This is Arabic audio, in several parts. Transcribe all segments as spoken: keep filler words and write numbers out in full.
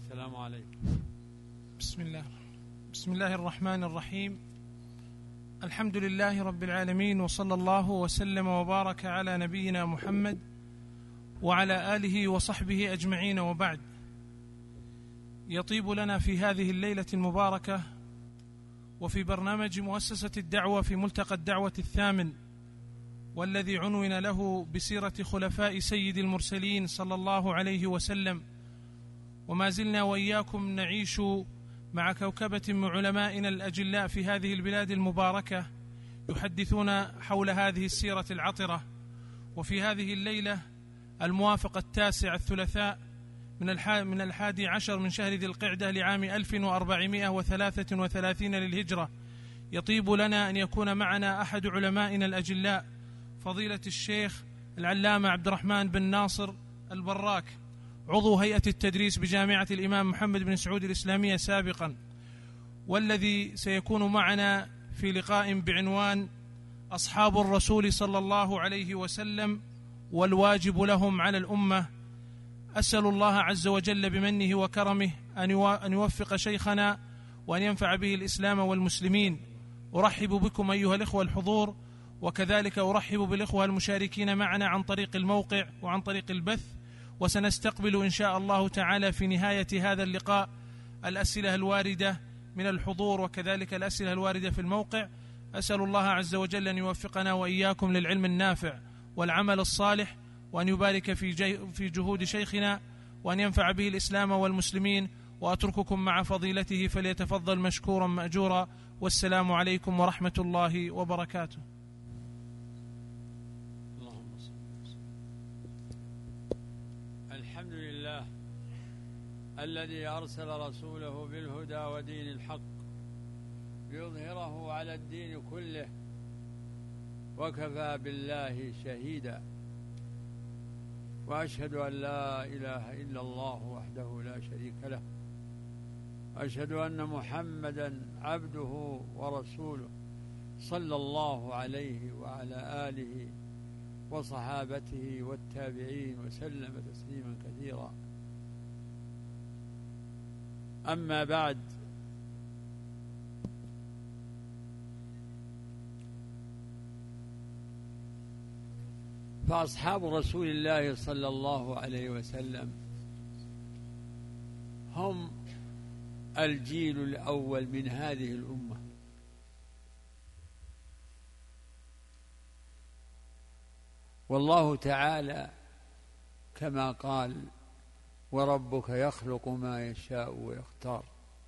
السلام عليكم. بسم الله بسم الله الرحمن الرحيم. الحمد لله رب العالمين، وصلى الله وسلم وبارك على نبينا محمد وعلى آله وصحبه أجمعين، وبعد. يطيب لنا في هذه الليلة المباركة وفي برنامج مؤسسة الدعوة في ملتقى الدعوة الثامن، والذي عنون له بسيرة خلفاء سيد المرسلين صلى الله عليه وسلم، وما زلنا وإياكم نعيش مع كوكبة من علمائنا الأجلاء في هذه البلاد المباركة يحدثون حول هذه السيرة العطرة. وفي هذه الليلة الموافق التاسع الثلاثاء من من الحادي عشر من شهر ذي القعدة لعام ألف وأربعمائة وثلاثة وثلاثين للهجرة، يطيب لنا أن يكون معنا أحد علمائنا الأجلاء فضيلة الشيخ العلامة عبد الرحمن بن ناصر البراك، عضو هيئة التدريس بجامعة الإمام محمد بن سعود الإسلامية سابقا، والذي سيكون معنا في لقاء بعنوان أصحاب الرسول صلى الله عليه وسلم والواجب لهم على الأمة. أسأل الله عز وجل بمنه وكرمه أن يوفق شيخنا وأن ينفع به الإسلام والمسلمين. أرحب بكم أيها الإخوة الحضور، وكذلك أرحب بالإخوة المشاركين معنا عن طريق الموقع وعن طريق البث. وسنستقبل إن شاء الله تعالى في نهاية هذا اللقاء الأسئلة الواردة من الحضور، وكذلك الأسئلة الواردة في الموقع. أسأل الله عز وجل أن يوفقنا وإياكم للعلم النافع والعمل الصالح، وأن يبارك في في جهود شيخنا، وأن ينفع به الإسلام والمسلمين. وأترككم مع فضيلته فليتفضل مشكورا مأجورا، والسلام عليكم ورحمة الله وبركاته. الحمد لله الذي أرسل رسوله بالهدى ودين الحق ليظهره على الدين كله، وكفى بالله شهيدا. وأشهد أن لا إله إلا الله وحده لا شريك له، وأشهد أن محمدا عبده ورسوله صلى الله عليه وعلى آله وصحابته والتابعين وسلم تسليما كثيرا. أما بعد، فأصحاب رسول الله صلى الله عليه وسلم هم الجيل الأول من هذه الأمة، والله تعالى كما قال: وربك يخلق ما يشاء ويختار.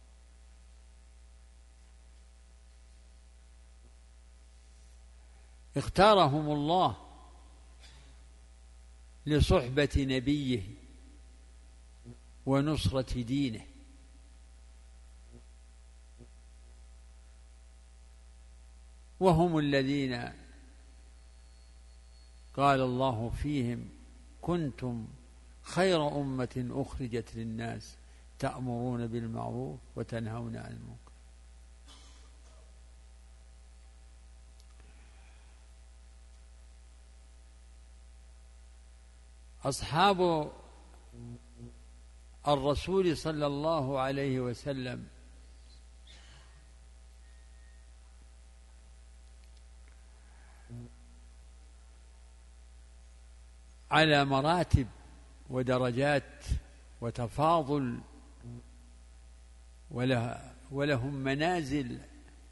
اختارهم الله لصحبة نبيه ونصرة دينه، وهم الذين قال الله فيهم: كنتم خير أمة أخرجت للناس تأمرون بالمعروف وتنهون عن المنكر. أصحاب الرسول صلى الله عليه وسلم على مراتب ودرجات وتفاضل، ولهم منازل،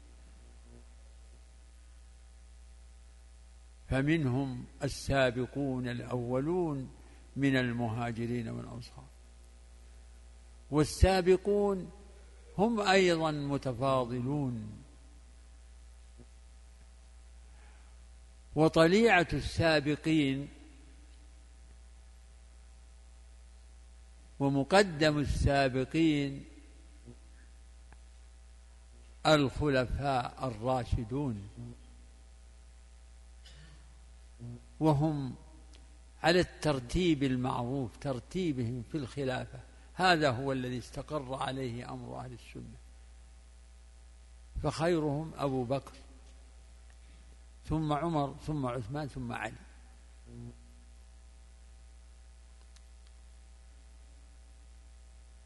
فمنهم السابقون الأولون من المهاجرين والأنصار، والسابقون هم أيضا متفاضلون. وطليعة السابقين ومقدم السابقين الخلفاء الراشدون، وهم على الترتيب المعروف، ترتيبهم في الخلافة، هذا هو الذي استقر عليه أمر أهل السنة. فخيرهم أبو بكر، ثم عمر، ثم عثمان، ثم علي.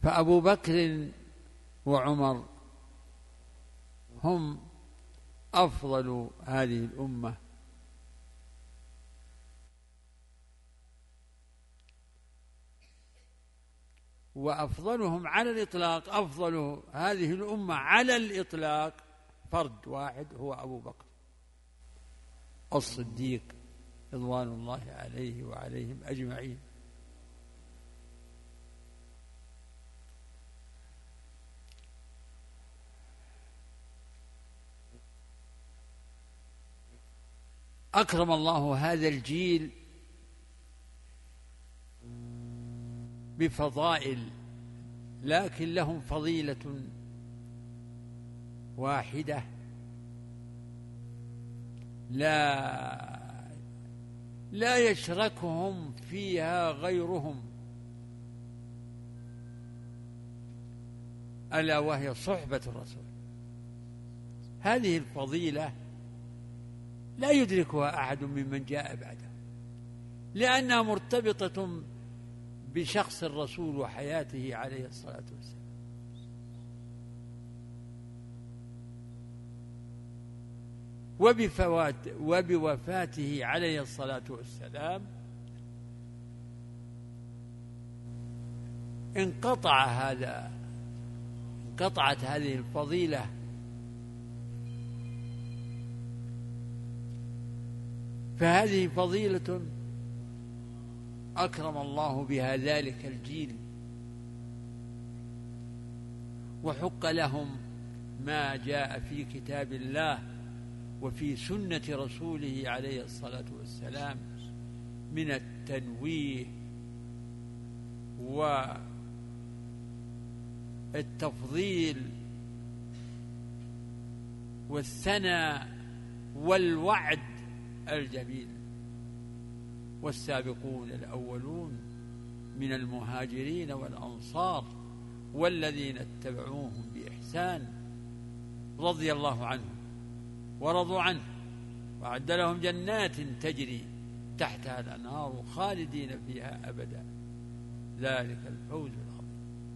فأبو بكر وعمر هم أفضل هذه الأمة، وأفضلهم على الإطلاق، أفضل هذه الأمة على الإطلاق فرد واحد هو أبو بكر الصديق رضوان الله عليه وعليهم أجمعين. أكرم الله هذا الجيل بفضائل، لكن لهم فضيلة واحدة لا لا يشركهم فيها غيرهم، ألا وهي صحبة الرسول. هذه الفضيلة لا يدركها أحد ممن جاء بعده، لأنها مرتبطة بشخص الرسول وحياته عليه الصلاة والسلام. وبفوات وبوفاته عليه الصلاة والسلام انقطع هذا انقطعت هذه الفضيلة، فهذه فضيلة أكرم الله بها ذلك الجيل، وحق لهم ما جاء في كتاب الله وفي سنة رسوله عليه الصلاة والسلام من التنويه والتفضيل والثناء والوعد الجميل. والسابقون الأولون من المهاجرين والأنصار والذين اتبعوهم بإحسان رضي الله عنهم ورضوا عنه وأعد لهم جنات تجري تحتها الأنهار خالدين فيها أبدا، ذلك الفوز العظيم.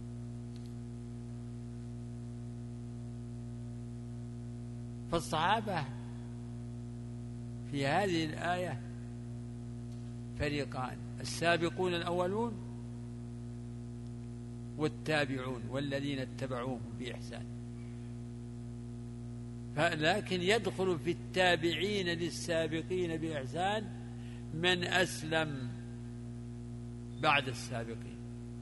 فالصحابة في هذه الآية فريقان: السابقون الأولون والتابعون والذين اتبعوهم بإحسان. لكن يدخل في التابعين للسابقين بإحسان من أسلم بعد السابقين،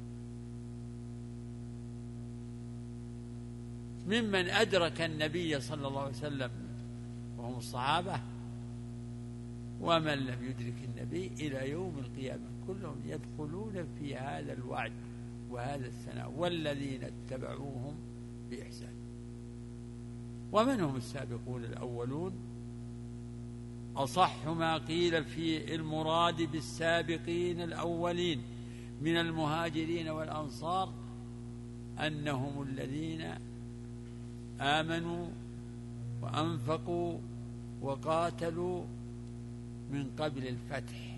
ممن أدرك النبي صلى الله عليه وسلم وهم الصحابة، ومن لم يدرك النبي إلى يوم القيامة، كلهم يدخلون في هذا الوعد وهذا الثناء: والذين اتبعوهم بإحسان. ومن هم السابقون الأولون؟ أصح ما قيل في المراد بالسابقين الأولين من المهاجرين والأنصار أنهم الذين آمنوا وأنفقوا وقاتلوا من قبل الفتح.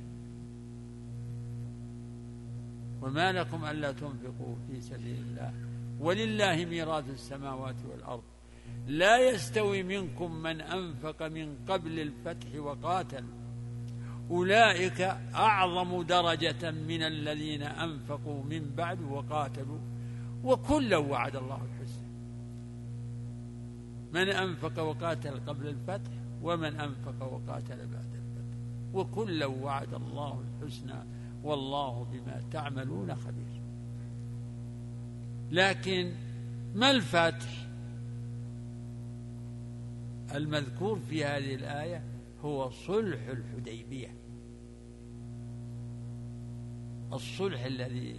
وما لكم ألا تنفقوا في سبيل الله ولله ميراث السماوات والأرض لا يستوي منكم من أنفق من قبل الفتح وقاتل أولئك أعظم درجة من الذين أنفقوا من بعد وقاتلوا وكلا وعد الله الحسنى. من أنفق وقاتل قبل الفتح ومن أنفق وقاتل بعد الفتح وكلا وعد الله الحسنى والله بما تعملون خبير. لكن ما الفتح المذكور في هذه الآية؟ هو صلح الحديبية، الصلح الذي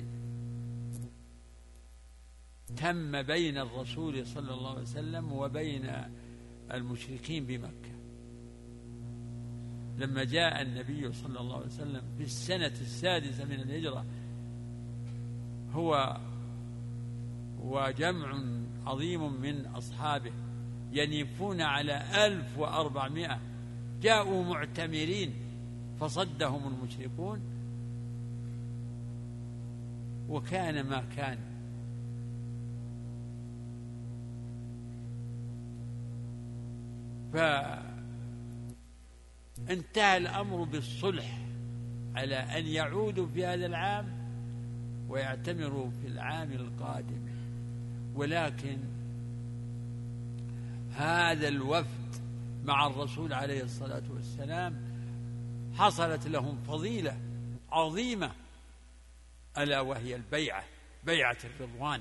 تم بين الرسول صلى الله عليه وسلم وبين المشركين بمكة لما جاء النبي صلى الله عليه وسلم في السنة السادسة من الهجرة هو وجمع عظيم من أصحابه ينيفون على ألف وأربعمائة، جاءوا معتمرين فصدهم المشركون، وكان ما كان فانتهى الأمر بالصلح على أن يعودوا في هذا العام ويعتمروا في العام القادم. ولكن هذا الوفد مع الرسول عليه الصلاة والسلام حصلت لهم فضيلة عظيمة، ألا وهي البيعة، بيعة الرضوان.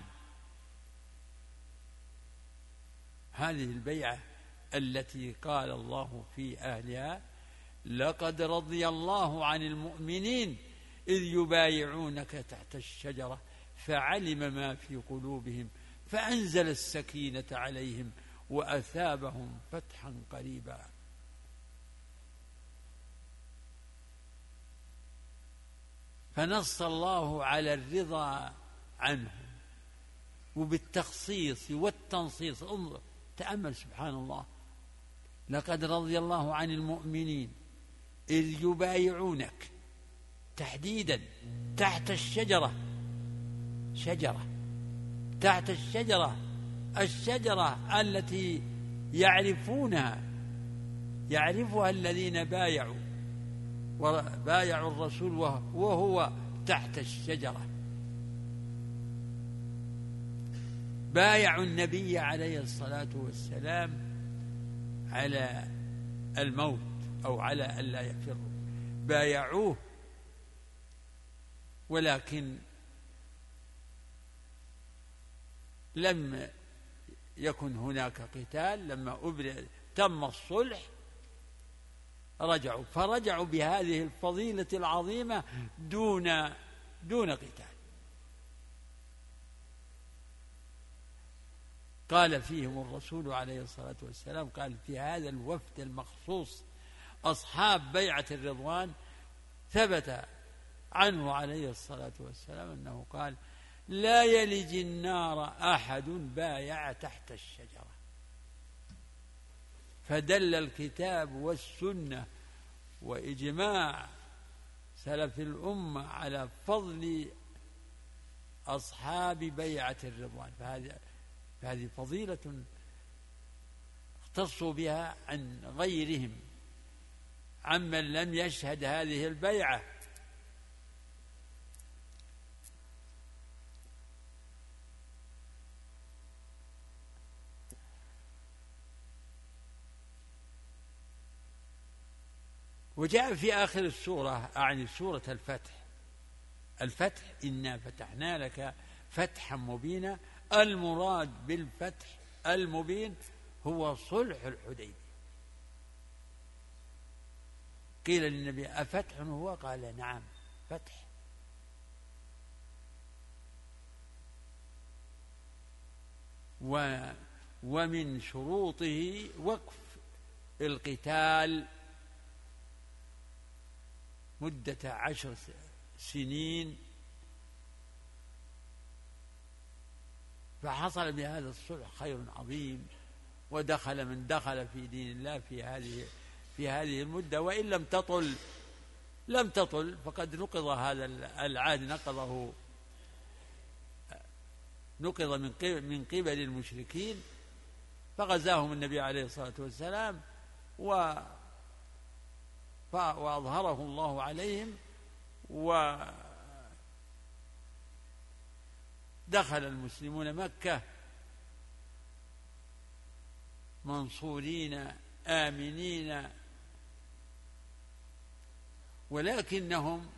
هذه البيعة التي قال الله في أهلها: لقد رضي الله عن المؤمنين إذ يبايعونك تحت الشجرة فعلم ما في قلوبهم فأنزل السكينة عليهم وأثابهم فتحا قريبا. فنص الله على الرضا عنهم وبالتخصيص والتنصيص. انظر تأمل سبحان الله، لقد رضي الله عن المؤمنين إذ يبايعونك، تحديدا تحت الشجرة، شجرة تحت الشجرة، الشجرة التي يعرفونها يعرفها الذين بايعوا وبايعوا الرسول وهو تحت الشجرة. بايعوا النبي عليه الصلاة والسلام على الموت أو على ألا يفروا، بايعوه، ولكن لم يكن هناك قتال. لما أبرئ تم الصلح رجعوا، فرجعوا بهذه الفضيلة العظيمة دون دون قتال. قال فيهم الرسول عليه الصلاة والسلام، قال في هذا الوفد المخصوص أصحاب بيعة الرضوان، ثبت عنه عليه الصلاة والسلام أنه قال: لا يلج النار أحد بايع تحت الشجرة. فدل الكتاب والسنة وإجماع سلف الأمة على فضل أصحاب بيعة الرضوان. فهذه فهذه فضيلة اختصوا بها عن غيرهم، عمن لم يشهد هذه البيعة. وجاء في آخر السورة، أعني سورة الفتح، الفتح إنا فتحنا لك فتحا مبينا. المراد بالفتح المبين هو صلح الحديبية. قيل للنبي: أفتح هو؟ قال: نعم فتح. و ومن شروطه وقف القتال مدة عشر سنين، فحصل بهذا الصلح خير عظيم، ودخل من دخل في دين الله في هذه في هذه المدة. وإن لم تطل لم تطل فقد نقض هذا العهد، نقضه نقض من قبل من قبل المشركين، فغزاهم النبي عليه الصلاة والسلام و وأظهره الله عليهم، ودخل المسلمون مكة منصورين آمنين، ولكنهم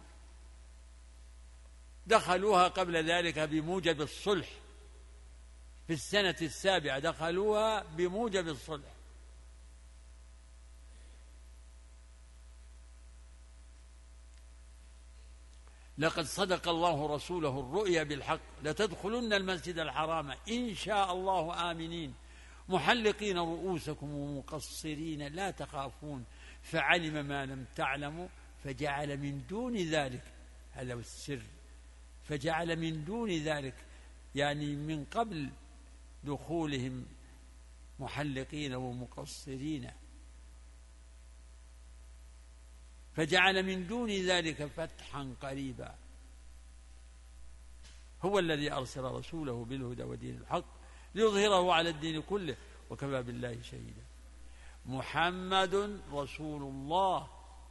دخلوها قبل ذلك بموجب الصلح. في السنة السابعة دخلوها بموجب الصلح. لقد صدق الله رسوله الرؤيا بالحق لتدخلن المسجد الحرام إن شاء الله آمنين محلقين رؤوسكم ومقصرين لا تخافون فعلم ما لم تعلموا فجعل من دون ذلك، هذا هو السر، فجعل من دون ذلك يعني من قبل دخولهم محلقين ومقصرين، فجعل من دون ذلك فتحا قريبا. هو الذي أرسل رسوله بالهدى ودين الحق ليظهره على الدين كله وكفى بالله شهيدا. محمد رسول الله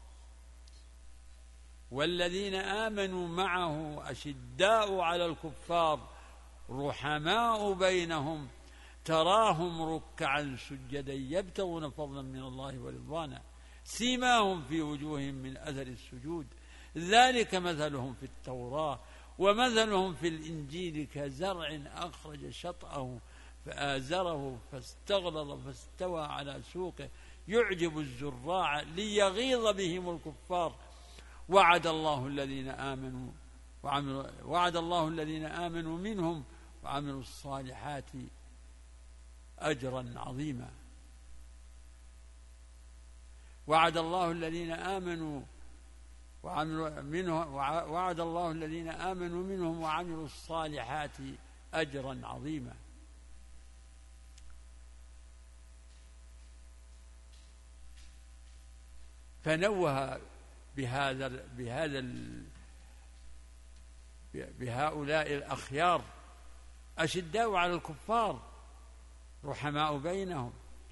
والذين آمنوا معه أشداء على الكفار رحماء بينهم تراهم ركعا سجدا يبتغون فضلا من الله ورضوانا سيماهم في وجوههم من أثر السجود ذلك مثلهم في التوراة ومثلهم في الإنجيل كزرع أخرج شطأه فآزره فاستغلظ فاستوى على سوقه يعجب الزراع ليغيظ بهم الكفار وعد الله الذين آمنوا وعملوا وعد الله الذين آمنوا منهم وعملوا الصالحات أجرا عظيما وعد الله الذين آمنوا وعملوا منهم وعد الله الذين آمنوا منهم وعملوا الصالحات أجرا عظيما. فنوه بهذا بهذا بهؤلاء الأخيار أشداء على الكفار رحماء بينهم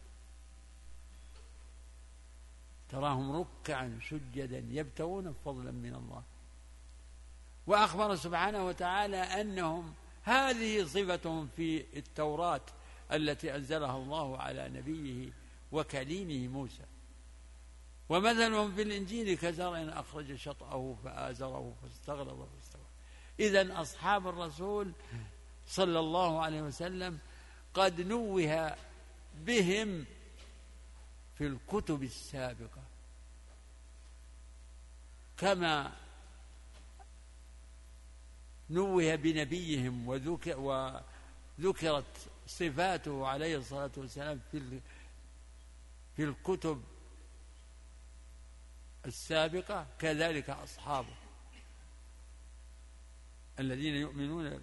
تراهم ركعا سجدا يبتغون فضلا من الله وأخبر سبحانه وتعالى أنهم هذه صفتهم في التوراة التي أنزلها الله على نبيه وكليمه موسى ومثلهم في الإنجيل كزرع أخرج شطأه فآزره فاستغلظ فاستوى. إذن أصحاب الرسول صلى الله عليه وسلم قد نوه بهم في الكتب السابقة كما نوه بنبيهم وذكرت صفاته عليه الصلاة والسلام في في الكتب السابقة كذلك أصحابه الذين يؤمنون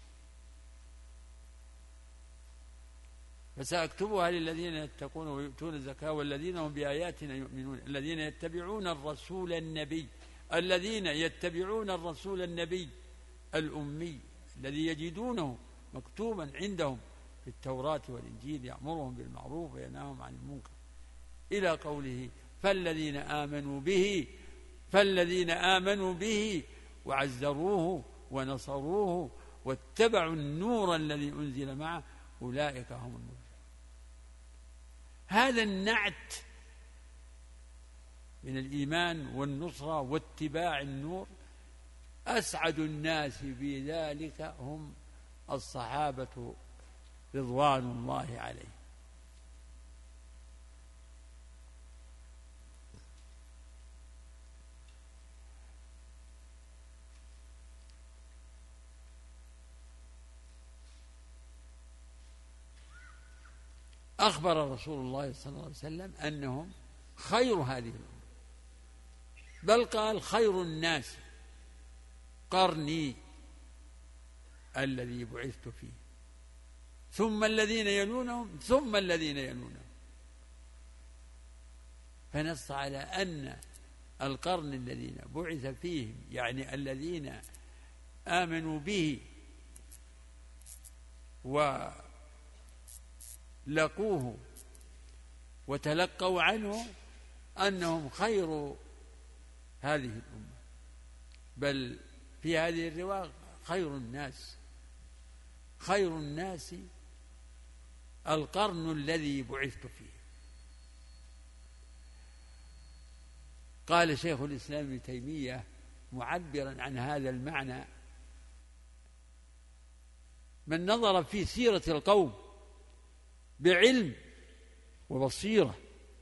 فسأكتبها للذين يتقون ويؤتون الزكاة والذين هم بآياتنا يؤمنون الذين يتبعون الرسول النبي الذين يتبعون الرسول النبي الأمي الذي يجدونه مكتوبا عندهم في التوراة والإنجيل يأمرهم بالمعروف وينهاهم عن المنكر إلى قوله فالذين آمنوا به فالذين آمنوا به وعزروه ونصروه واتبعوا النور الذي أنزل معه أولئك هم المفلحون. هذا النعت من الإيمان والنصرة واتباع النور أسعد الناس بذلك هم الصحابة رضوان الله عليهم. أخبر رسول الله صلى الله عليه وسلم أنهم خير هذه الأمة بل قال خير الناس قرني الذي بعثت فيه ثم الذين يلونهم ثم الذين يلونهم فنص على أن القرن الذين بعث فيهم يعني الذين آمنوا به ولقوه وتلقوا عنه أنهم خير هذه الأمة بل في هذه الرواية خير الناس خير الناس القرن الذي بعثت فيه. قال شيخ الإسلام ابن تيمية معبرا عن هذا المعنى من نظر في سيرة القوم بعلم وبصيرة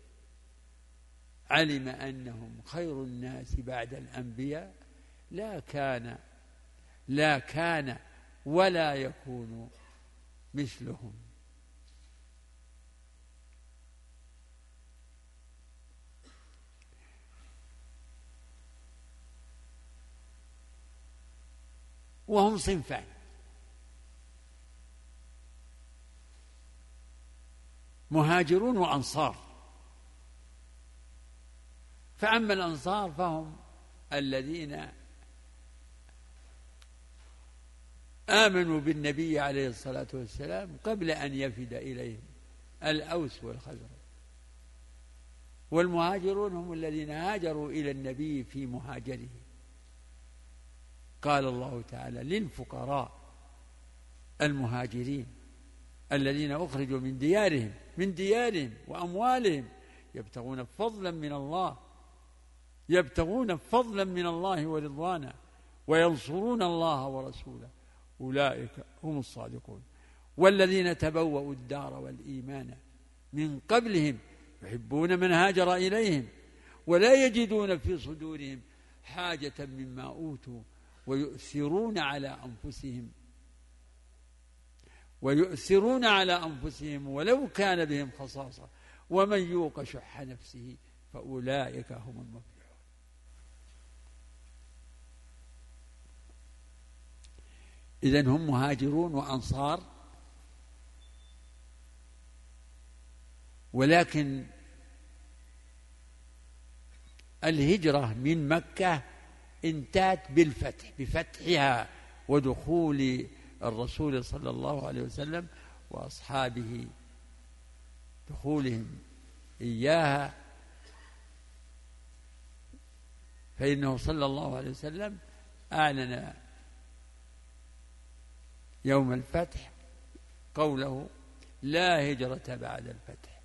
علم أنهم خير الناس بعد الأنبياء لا كان لا كان ولا يكون مثلهم. وهم صنفان مهاجرون وأنصار. فأما الأنصار فهم الذين آمنوا بالنبي عليه الصلاة والسلام قبل أن يفد إليهم الأوس والخزرج والمهاجرون هم الذين هاجروا إلى النبي في مهاجره. قال الله تعالى للفقراء المهاجرين الذين أخرجوا من ديارهم من ديارهم وأموالهم يبتغون فضلا من الله يبتغون فضلا من الله ورضوانا وينصرون الله ورسوله أولئك هم الصادقون. والذين تبوأوا الدار والإيمان من قبلهم يحبون من هاجر إليهم ولا يجدون في صدورهم حاجة مما أوتوا ويؤثرون على أنفسهم ويؤثرون على أنفسهم ولو كان بهم خصاصة ومن يوق شح نفسه فأولئك هم المفلحون. إذن هم مهاجرون وأنصار، ولكن الهجرة من مكة انتهت بالفتح بفتحها ودخول الرسول صلى الله عليه وسلم وأصحابه دخولهم إياها، فإنه صلى الله عليه وسلم أعلن يوم الفتح قوله لا هجرة بعد الفتح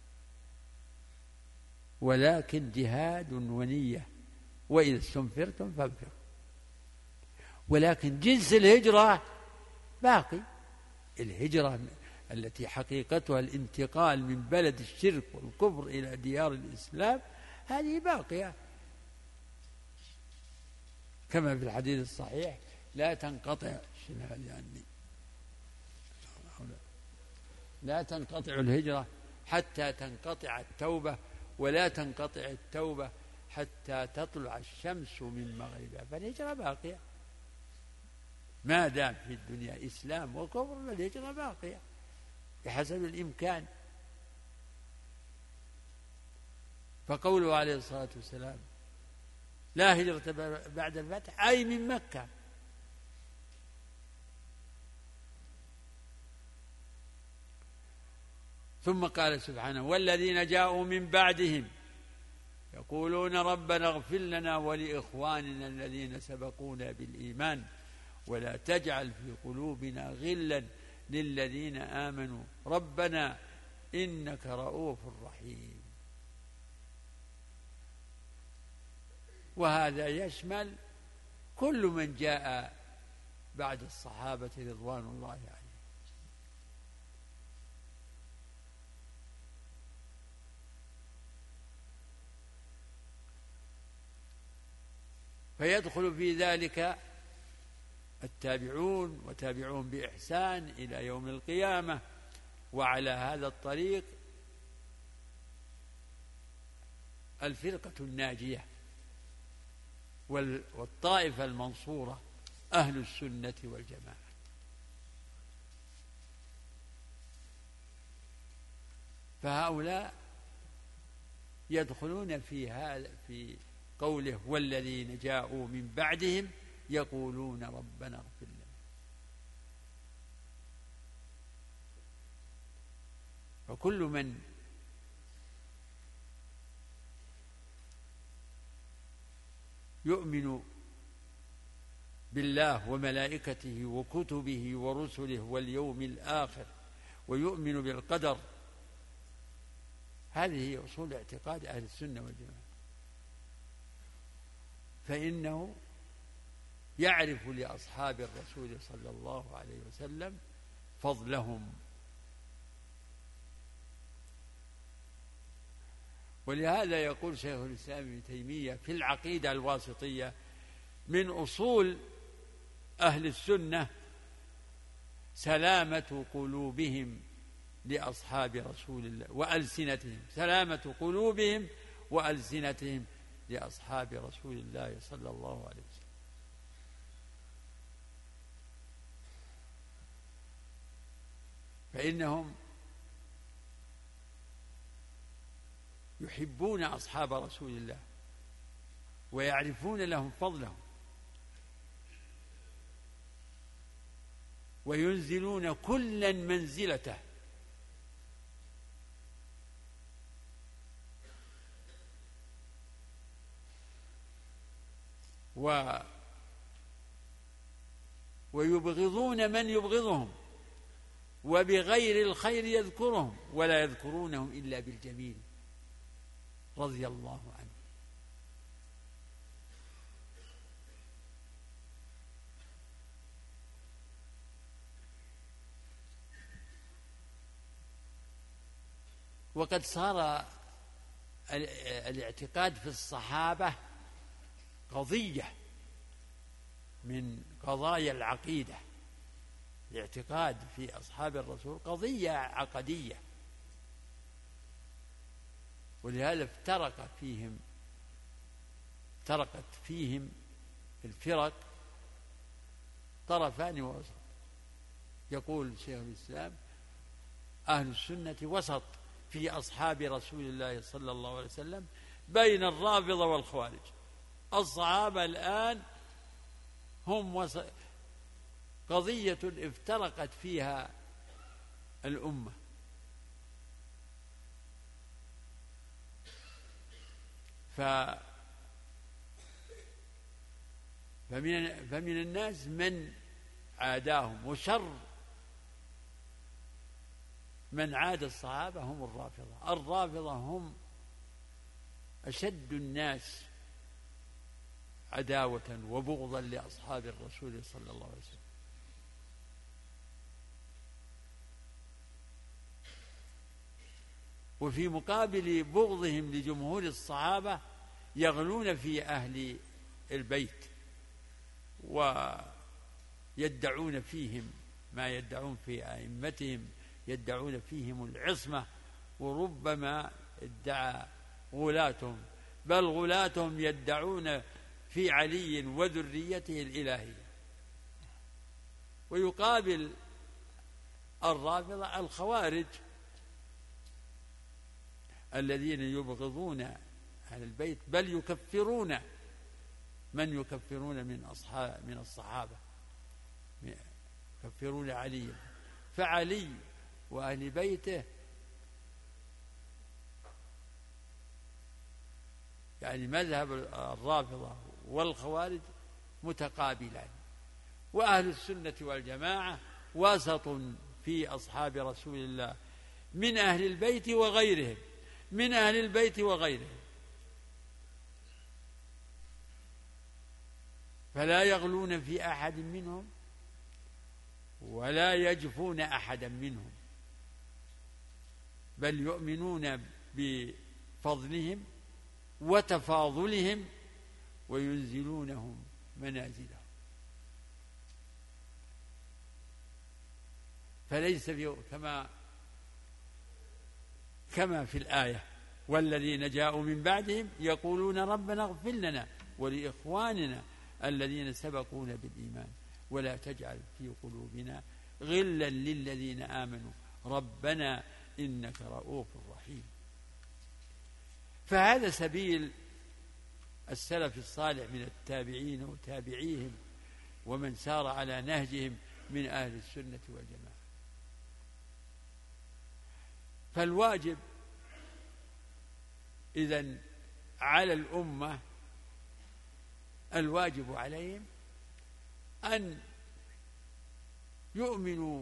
ولكن جهاد ونية وإذا استنفرتم فانفروا. ولكن جنس الهجرة باقي، الهجرة التي حقيقتها الانتقال من بلد الشرك والكفر إلى ديار الإسلام هذه باقية، كما في الحديث الصحيح لا تنقطع يعني لا تنقطع الهجرة حتى تنقطع التوبة ولا تنقطع التوبة حتى تطلع الشمس من مغربها. فالهجرة باقية ما دام في الدنيا إسلام وكفر، فالهجرة باقية بحسب الإمكان. فقوله عليه الصلاة والسلام لا هجرة بعد الفتح أي من مكة. ثم قال سبحانه والذين جاءوا من بعدهم يقولون ربنا اغفر لنا ولإخواننا الذين سبقونا بالإيمان ولا تجعل في قلوبنا غلا للذين آمنوا ربنا إنك رؤوف رحيم. وهذا يشمل كل من جاء بعد الصحابة رضوان الله عليهم. فيدخل في ذلك التابعون وتابعون بإحسان إلى يوم القيامة. وعلى هذا الطريق الفرقة الناجية والطائفة المنصورة أهل السنة والجماعة. فهؤلاء يدخلون في هذا في قوله والذين جاءوا من بعدهم يقولون ربنا اغفر لنا. فكل من يؤمن بالله وملائكته وكتبه ورسله واليوم الآخر ويؤمن بالقدر، هذه هي أصول اعتقاد أهل السنة والجماعة. فإنه يعرف لأصحاب الرسول صلى الله عليه وسلم فضلهم. ولهذا يقول شيخ الإسلام ابن تيمية في العقيدة الواسطية من أصول أهل السنة سلامة قلوبهم لأصحاب رسول الله وألسنتهم، سلامة قلوبهم وألسنتهم لأصحاب رسول الله صلى الله عليه وسلم. فإنهم يحبون أصحاب رسول الله ويعرفون لهم فضلهم وينزلون كلا منزلته و ويبغضون من يبغضهم، وبغير الخير يذكرهم ولا يذكرونهم إلا بالجميل رضي الله عنه. وقد صار الاعتقاد في الصحابة قضية من قضايا العقيدة. الاعتقاد في أصحاب الرسول قضية عقدية، ولهذا افترق فيهم افترقت فيهم الفرق طرفان ووسط. يقول شيخ الإسلام: أهل السنة وسط في أصحاب رسول الله صلى الله عليه وسلم بين الرافضة والخوارج. الصحابة الآن هم وسط، قضية افترقت فيها الأمة. ف فمن فمن الناس من عاداهم، وشر من عاد الصحابة هم الرافضة. الرافضة هم أشد الناس عداوة وبغضا لأصحاب الرسول صلى الله عليه وسلم. وفي مقابل بغضهم لجمهور الصحابة يغلون في أهل البيت ويدعون فيهم ما يدعون في أئمتهم، يدعون فيهم العصمة، وربما ادعى غلاتهم، بل غلاتهم يدعون في علي وذريته الإلهية. ويقابل الرافضة الخوارج الذين يبغضون أهل البيت، بل يكفرون من يكفرون من أصحاب من الصحابة، يكفرون علي. فعلي وأهل بيته يعني مذهب الرافضة والخوارج متقابلان. وأهل السنة والجماعة وسط في أصحاب رسول الله من أهل البيت وغيرهم، من أهل البيت وغيرهم، فلا يغلون في أحد منهم ولا يجفون أحدا منهم، بل يؤمنون بفضلهم وتفاضلهم وينزلونهم منازلهم. فليس كما كما في الآية: والذين جاءوا من بعدهم يقولون ربنا اغفر لنا ولإخواننا الذين سبقونا بالإيمان ولا تجعل في قلوبنا غلا للذين آمنوا ربنا إنك رؤوف رحيم. فهذا سبيل السلف الصالح من التابعين وتابعيهم ومن سار على نهجهم من أهل السنة والجماعة. فالواجب إذن على الأمة، الواجب عليهم أن يؤمنوا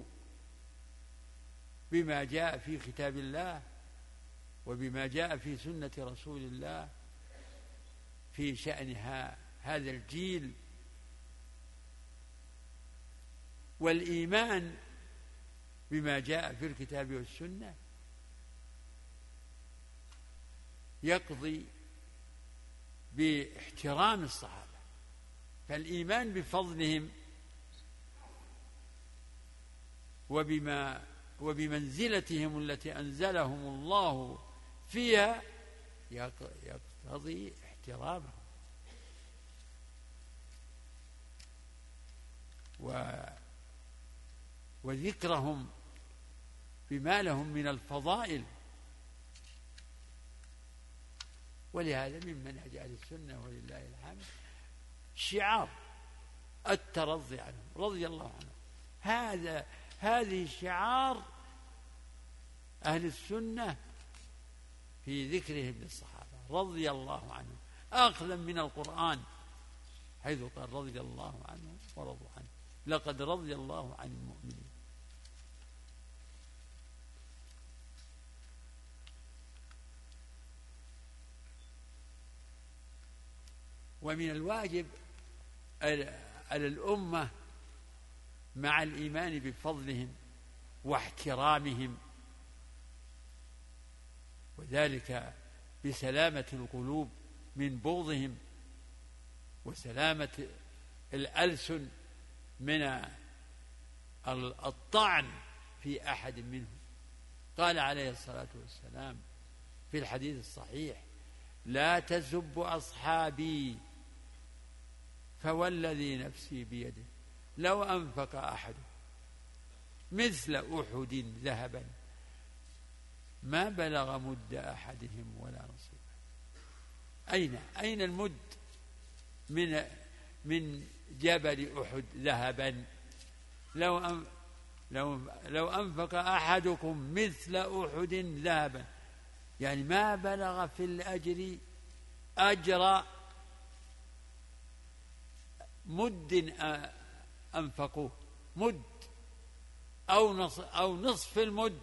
بما جاء في كتاب الله وبما جاء في سنة رسول الله في شأن هذا الجيل، والإيمان بما جاء في الكتاب والسنة يقضي باحترام الصحابة. فالإيمان بفضلهم وبما وبمنزلتهم التي أنزلهم الله فيها يقتضي احترامهم و وذكرهم بما لهم من الفضائل. ولهذا من منهج أهل السنة ولله الحمد شعار الترضي عنهم رضي الله عنهم. هذا هذه شعار أهل السنة في ذكرهم للصحابة رضي الله عنهم، أخذا من القرآن حيث قال رضي الله عنه ورضوا عنه، لقد رضي الله عن المؤمنين. ومن الواجب على الأمة مع الإيمان بفضلهم واحترامهم، وذلك بسلامة القلوب من بغضهم وسلامة الألسن من الطعن في أحد منهم. قال عليه الصلاة والسلام في الحديث الصحيح: لا تسبوا أصحابي فوالذي نفسي بيده لو أنفق أحد مثل أحد ذهبا ما بلغ مد أحدهم ولا نصيبه. أين أين المد من من جبل أحد ذهبا؟ لو أن لو لو أنفق أحدكم مثل أحد ذهبا، يعني ما بلغ في الأجر أجر مد أنفقوه، مد أو نصف أو نصف المد،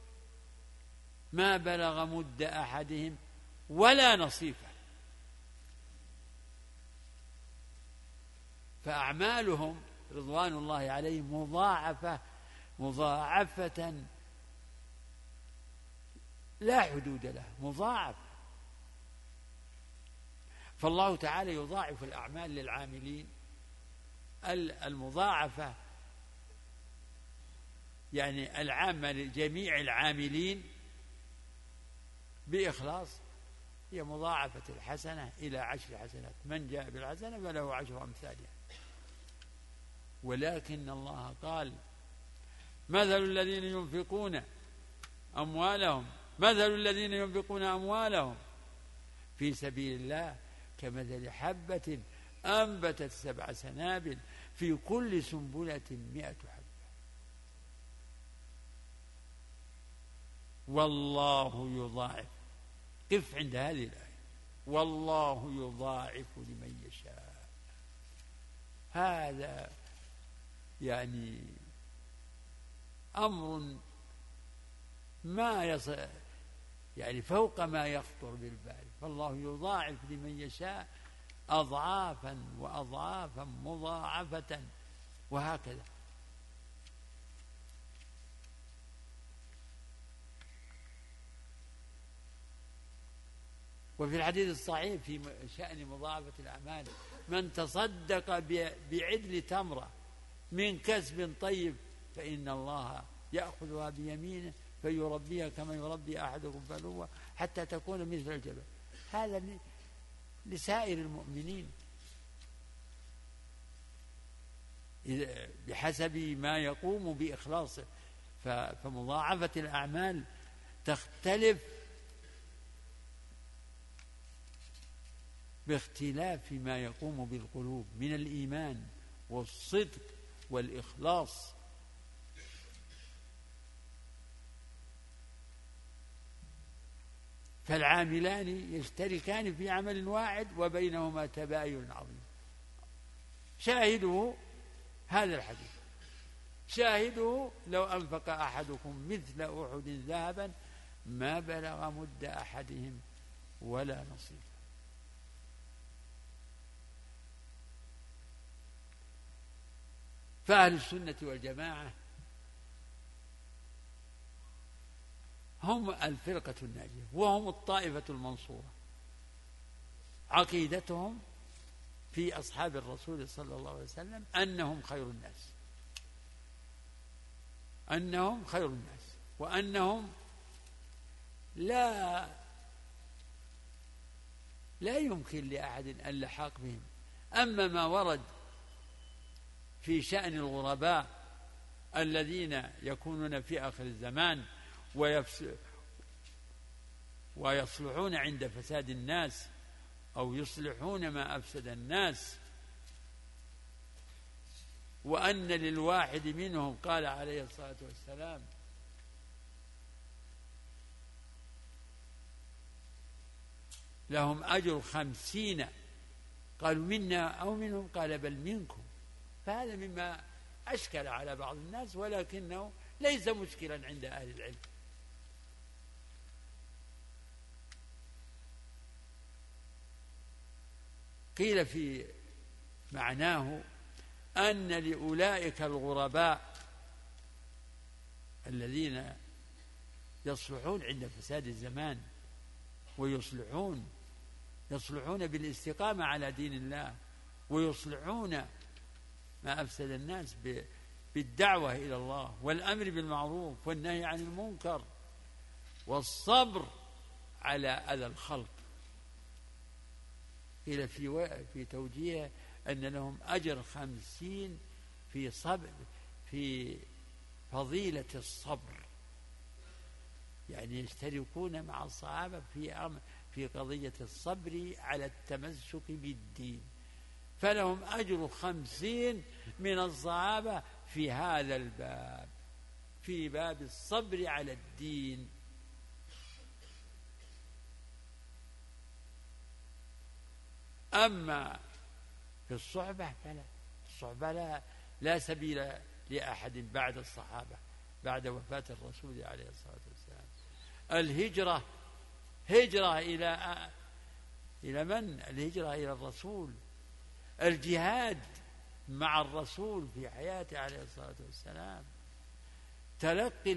ما بلغ مد أحدهم ولا نصيفه. فأعمالهم رضوان الله عليهم مضاعفة مضاعفة لا حدود له، مضاعف. فالله تعالى يضاعف الأعمال للعاملين. المضاعفة يعني العامة لجميع العاملين بإخلاص هي مضاعفة الحسنة إلى عشر حسنات، من جاء بالحسنة فله عشر أمثالها. ولكن الله قال: مثل الذين ينفقون أموالهم مثل الذين ينفقون أموالهم في سبيل الله كمثل حبة أنبتت سبع سنابل في كل سنبلة مئة حبة والله يضاعف. قف عند هذه الآية: والله يضاعف لمن يشاء. هذا يعني أمر ما يصل، يعني فوق ما يخطر بالبال. فالله يضاعف لمن يشاء أضعافا وأضعافا مضاعفة، وهكذا. وفي الحديث الصحيح في شأن مضاعفة الأعمال: من تصدق بعدل تمرة من كسب طيب فإن الله يأخذها بيمينه فيربيها كما يربي أحدكم فلوة حتى تكون مثل الجبل. هذا لسائر المؤمنين بحسب ما يقوم بإخلاصه. فمضاعفة الأعمال تختلف باختلاف ما يقوم بالقلوب من الإيمان والصدق والإخلاص. فالعاملان يشتركان في عمل واحد وبينهما تباين عظيم. شاهده هذا الحديث، شاهده: لو أنفق أحدكم مثل أحد ذهبا ما بلغ مد أحدهم ولا نصيبه. فأهل السنة والجماعة هم الفرقة الناجية وهم الطائفة المنصورة. عقيدتهم في أصحاب الرسول صلى الله عليه وسلم أنهم خير الناس، أنهم خير الناس، وأنهم لا لا يمكن لأحد اللحاق بهم. أما ما ورد في شأن الغرباء الذين يكونون في آخر الزمان ويصلحون عند فساد الناس أو يصلحون ما أفسد الناس، وأن للواحد منهم قال عليه الصلاة والسلام: لهم أجر خمسين قالوا منا أو منهم؟ قال بل منكم. فهذا مما أشكل على بعض الناس، ولكنه ليس مشكلا عند أهل العلم. قيل في معناه أن لأولئك الغرباء الذين يصلحون عند فساد الزمان ويصلحون يصلحون بالاستقامة على دين الله، ويصلحون ما أفسد الناس بالدعوة إلى الله والأمر بالمعروف والنهي عن المنكر والصبر على أذى الخلق. قيل في في توجيه أن لهم أجر خمسين في صبر في فضيلة الصبر، يعني يشتركون مع الصحابة في أمر في قضية الصبر على التمسك بالدين، فلهم أجر خمسين من الصحابة في هذا الباب، في باب الصبر على الدين. أما في الصحبة فلا، الصحبة لا, لا سبيل لأحد بعد الصحابة بعد وفاة الرسول عليه الصلاة والسلام. الهجرة هجرة إلى إلى من؟ الهجرة إلى الرسول، الجهاد مع الرسول في حياته عليه الصلاة والسلام، تلقي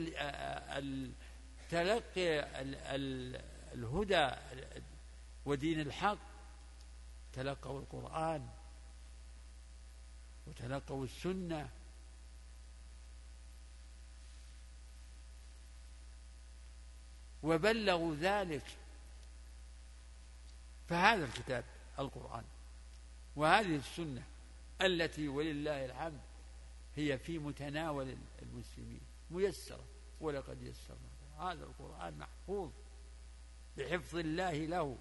تلقي الهدى ودين الحق، تلقوا القرآن وتلقوا السنة، وبلغوا ذلك. فهذا الكتاب القرآن وهذه السنة التي ولله الحمد هي في متناول المسلمين ميسرة، ولقد يسرنا. هذا القرآن محفوظ بحفظ الله له،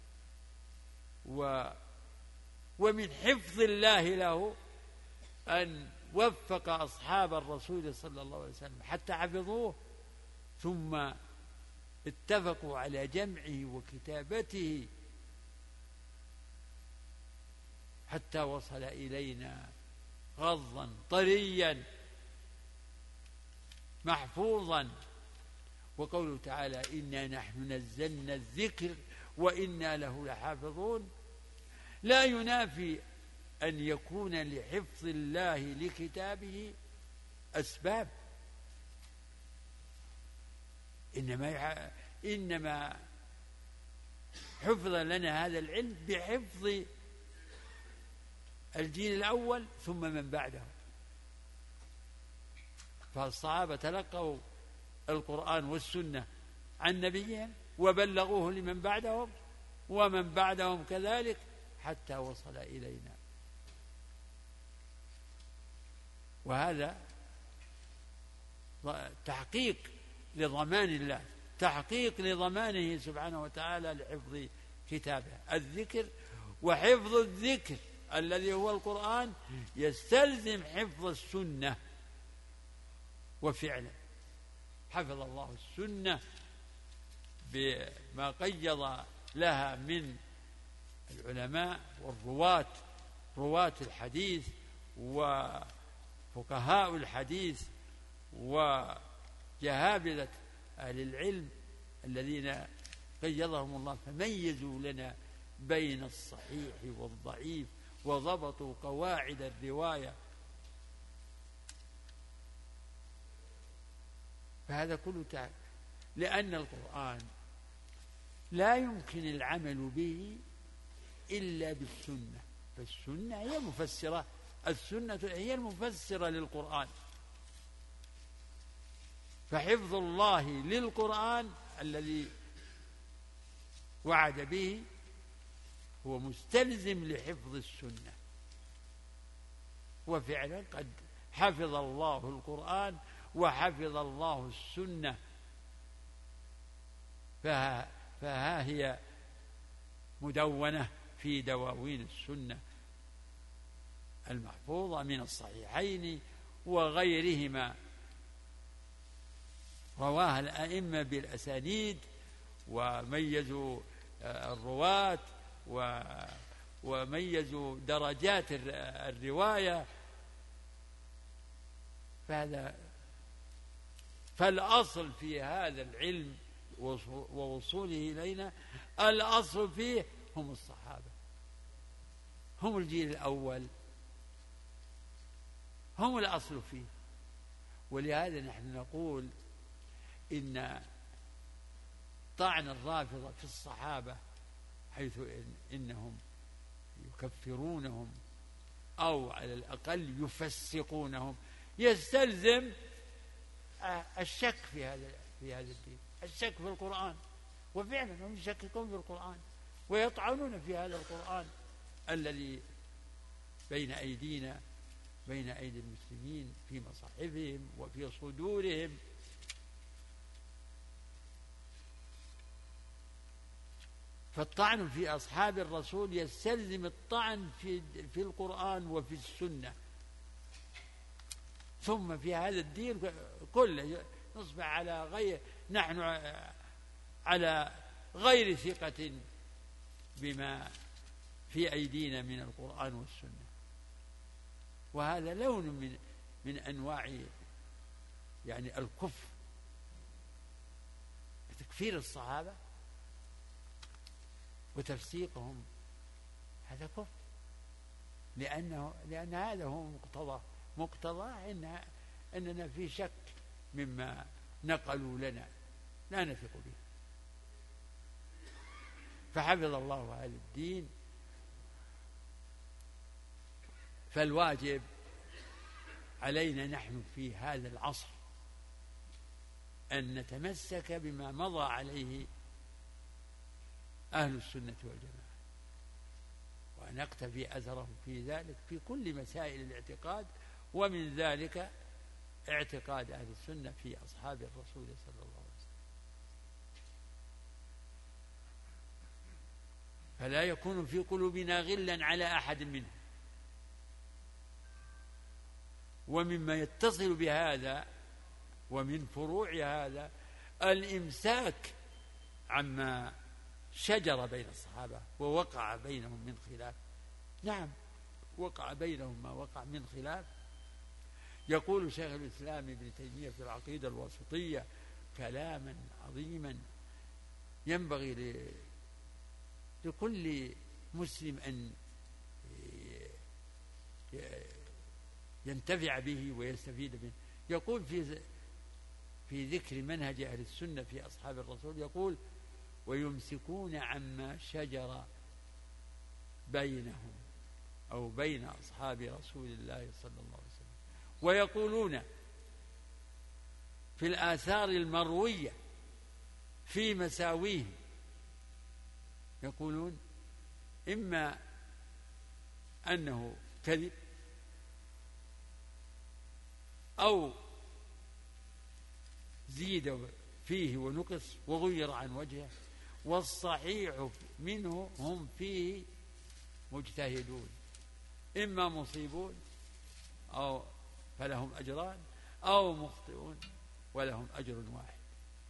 و ومن حفظ الله له أن وفق أصحاب الرسول صلى الله عليه وسلم حتى حفظوه، ثم اتفقوا على جمعه وكتابته حتى وصل إلينا غضا طريا محفوظا. وقوله تعالى إنا نحن نزلنا الذكر وإنا له لحافظون، لا ينافي أن يكون لحفظ الله لكتابه أسباب، إنما إنما حفظ لنا هذا العلم بحفظ الجيل الأول ثم من بعده. فالصحابة تلقوا القرآن والسنة عن نبيهم وبلغوه لمن بعدهم ومن بعدهم كذلك حتى وصل إلينا. وهذا تحقيق لضمان الله، تحقيق لضمانه سبحانه وتعالى لحفظ كتابه. الذكر وحفظ الذكر الذي هو القرآن يستلزم حفظ السنة وفعله. حفظ الله السنة بما قيض لها من العلماء والرواة، رواة الحديث وفقهاء الحديث وجهابذة أهل العلم الذين قيضهم الله، فميزوا لنا بين الصحيح والضعيف وضبطوا قواعد الرواية. فهذا كله تعالى، لأن القرآن لا يمكن العمل به إلا بالسنة، فالسنة هي مفسرة، السنة هي المفسرة للقرآن. فحفظ الله للقرآن الذي وعد به هو مستلزم لحفظ السنة. وفعلا قد حفظ الله القرآن وحفظ الله السنة، فها, فها هي مدونة في دواوين السنة المحفوظة من الصحيحين وغيرهما، رواها الأئمة بالأسانيد وميزوا الرواة وميزوا درجات الرواية. فهذا فالأصل في هذا العلم ووصوله إلينا، الأصل فيه هم الصحابة، هم الجيل الأول، هم الأصل فيه. ولهذا نحن نقول إن طعن الرافضة في الصحابة حيث إن إنهم يكفرونهم أو على الأقل يفسقونهم يستلزم الشك في هذا في هذا الدين، الشك في القرآن. وفعلا هم يشككون في القرآن ويطعنون في هذا القرآن الذي بين أيدينا، بين أيدي المسلمين، في مصاحفهم وفي صدورهم. فالطعن في أصحاب الرسول يستلزم الطعن في في القرآن وفي السنة، ثم في هذا الدين كله نصبح على غير نحن على غير ثقة بما في أيدينا من القرآن والسنة. وهذا لون من من أنواع يعني الكفر، تكفير الصحابة وتفسيقهم، هذا كفر، لأنه لأن هذا هو مقتضى مقتضى إن أننا في شك مما نقلوا لنا، لا نثق به. فحفظ الله هذا الدين. فالواجب علينا نحن في هذا العصر أن نتمسك بما مضى عليه أهل السنة والجماعة، ونقتفي أثرهم في ذلك في كل مسائل الاعتقاد، ومن ذلك اعتقاد أهل السنة في أصحاب الرسول صلى الله عليه وسلم. فلا يكون في قلوبنا غلا على أحد منهم. ومما يتصل بهذا ومن فروع هذا الإمساك عما شجر بين الصحابة ووقع بينهم من خلاف. نعم، وقع بينهم ما وقع من خلاف. يقول شيخ الإسلام ابن تيمية في العقيدة الواسطية كلاما عظيما ينبغي لكل مسلم أن ينتفع به ويستفيد منه. يقول في في ذكر منهج أهل السنة في أصحاب الرسول، يقول: ويمسكون عما شجر بينهم أو بين أصحاب رسول الله صلى الله عليه وسلم، ويقولون في الآثار المروية في مساويهم، يقولون إما أنه كذب أو زيد فيه ونقص وغير عن وجهه، والصحيح منه هم فيه مجتهدون، إما مصيبون أو فلهم أجران أو مخطئون ولهم أجر واحد.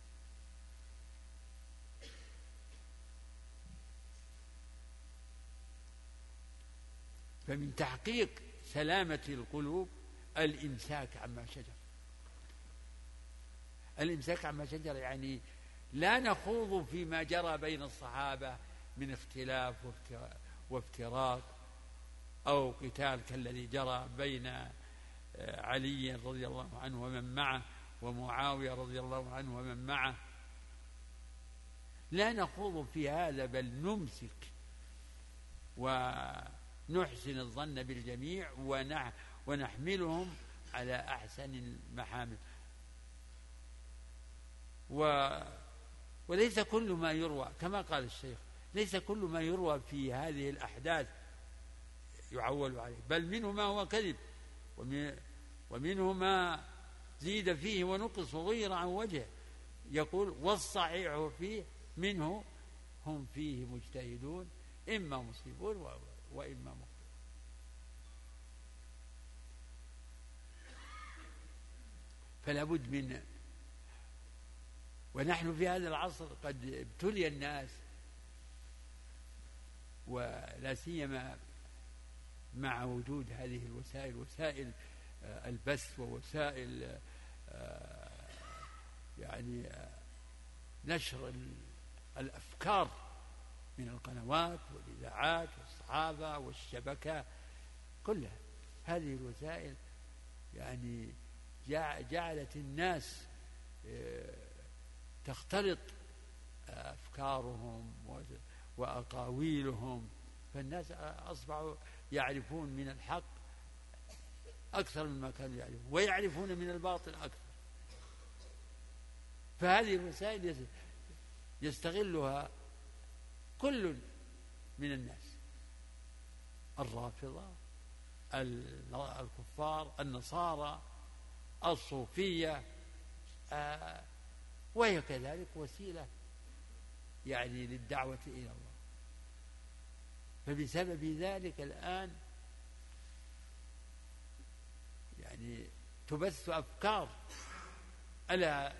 فمن تحقيق سلامة القلوب الإمساك عما شجر. الإمساك عما شجر يعني لا نخوض فيما جرى بين الصحابة من اختلاف وافتراق أو قتال كالذي جرى بين علي رضي الله عنه ومن معه ومعاوية رضي الله عنه ومن معه. لا نخوض في هذا، بل نمسك ونحسن الظن بالجميع ونحملهم على أحسن المحامل. و وليس كل ما يروى كما قال الشيخ، ليس كل ما يروى في هذه الأحداث يعول عليه، بل منه ما هو كذب ومنه ما زيد فيه ونقص وغير عن وجهه. يقول: والصحيح فيه منه هم فيه مجتهدون، إما مصيبون وإما مخطئون. فلا بد من، ونحن في هذا العصر قد ابتلي الناس ولا سيما مع وجود هذه الوسائل، وسائل البث ووسائل يعني نشر الأفكار من القنوات والإذاعات والصحافة والشبكة كلها. هذه الوسائل يعني جعلت الناس تختلط أفكارهم وأقاويلهم، فالناس أصبحوا يعرفون من الحق أكثر مما كانوا يعرفون، ويعرفون من الباطل أكثر. فهذه الوسائل يستغلها كل من الناس، الرافضة، الكفار، النصارى، الصوفية، آه وهي كذلك وسيلة يعني للدعوة إلى الله. فبسبب ذلك الآن يعني تبث أفكار. ألا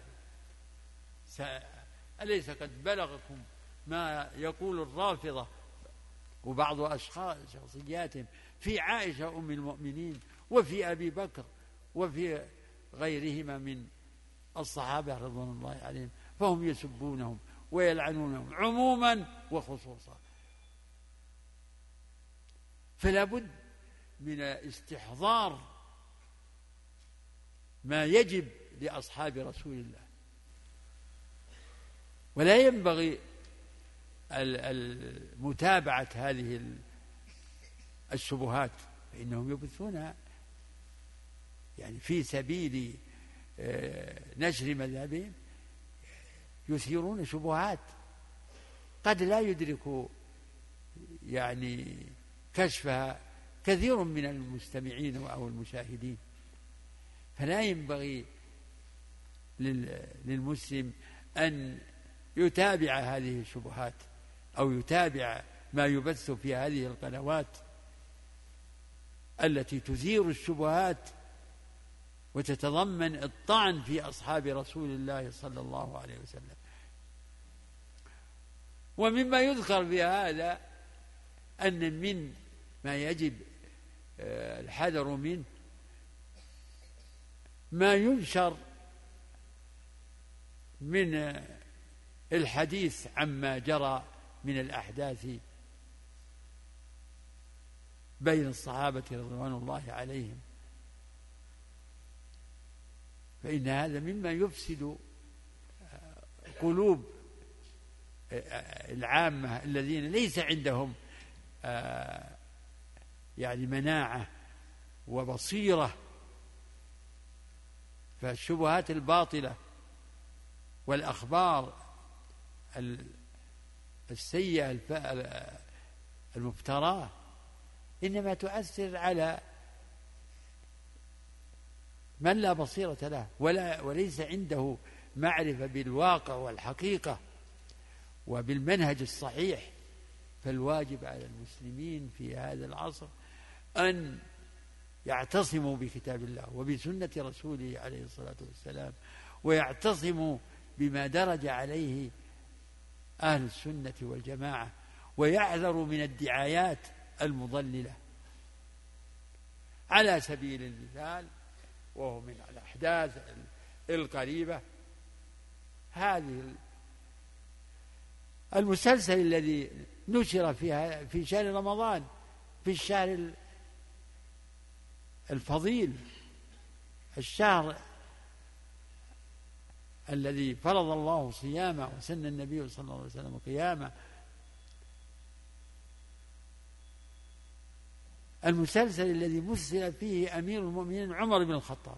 أليس قد بلغكم ما يقول الرافضة وبعض أشخاص شخصياتهم في عائشة أم المؤمنين وفي أبي بكر وفي غيرهما من الصحابة رضوان الله عليهم، فهم يسبونهم ويلعنونهم عموما وخصوصا. فلا بد من استحضار ما يجب لأصحاب رسول الله، ولا ينبغي متابعة هذه الشبهات، فإنهم يبثونها يعني في سبيل نشر مذهبهم، يثيرون شبهات قد لا يدرك يعني كشفها كثير من المستمعين أو المشاهدين. فلا ينبغي للمسلم أن يتابع هذه الشبهات أو يتابع ما يبث في هذه القنوات التي تثير الشبهات وتتضمن الطعن في أصحاب رسول الله صلى الله عليه وسلم. ومما يذكر في هذا أن من ما يجب الحذر منه ما ينشر من الحديث عما جرى من الأحداث بين الصحابة رضوان الله عليهم، فإن هذا مما يفسد قلوب العامة الذين ليس عندهم يعني مناعة وبصيرة. فالشبهات الباطلة والأخبار السيئة المفتراه إنما تؤثر على من لا بصيرة له ولا وليس عنده معرفة بالواقع والحقيقة وبالمنهج الصحيح. فالواجب على المسلمين في هذا العصر أن يعتصموا بكتاب الله وبسنة رسوله عليه الصلاة والسلام، ويعتصموا بما درج عليه أهل السنة والجماعة، ويحذروا من الدعايات المضللة. على سبيل المثال وهو من الأحداث القريبة هذه المسلسل الذي نشر فيها في شهر رمضان، في الشهر الفضيل، الشهر الذي فرض الله صيامه وسن النبي صلى الله عليه وسلم قيامه، المسلسل الذي مثل فيه أمير المؤمنين عمر بن الخطاب.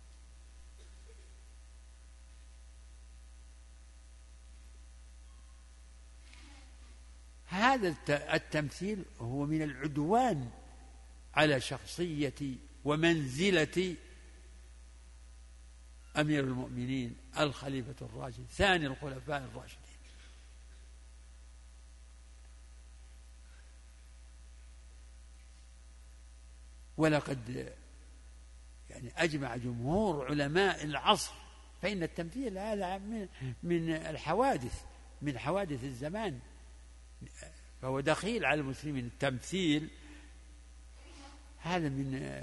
هذا التمثيل هو من العدوان على شخصية ومنزلة أمير المؤمنين الخليفة الراشد ثاني الخلفاء الراشدين. ولقد يعني أجمع جمهور علماء العصر فإن التمثيل هذا من من الحوادث من حوادث الزمان، فهو دخيل على المسلمين. التمثيل هذا من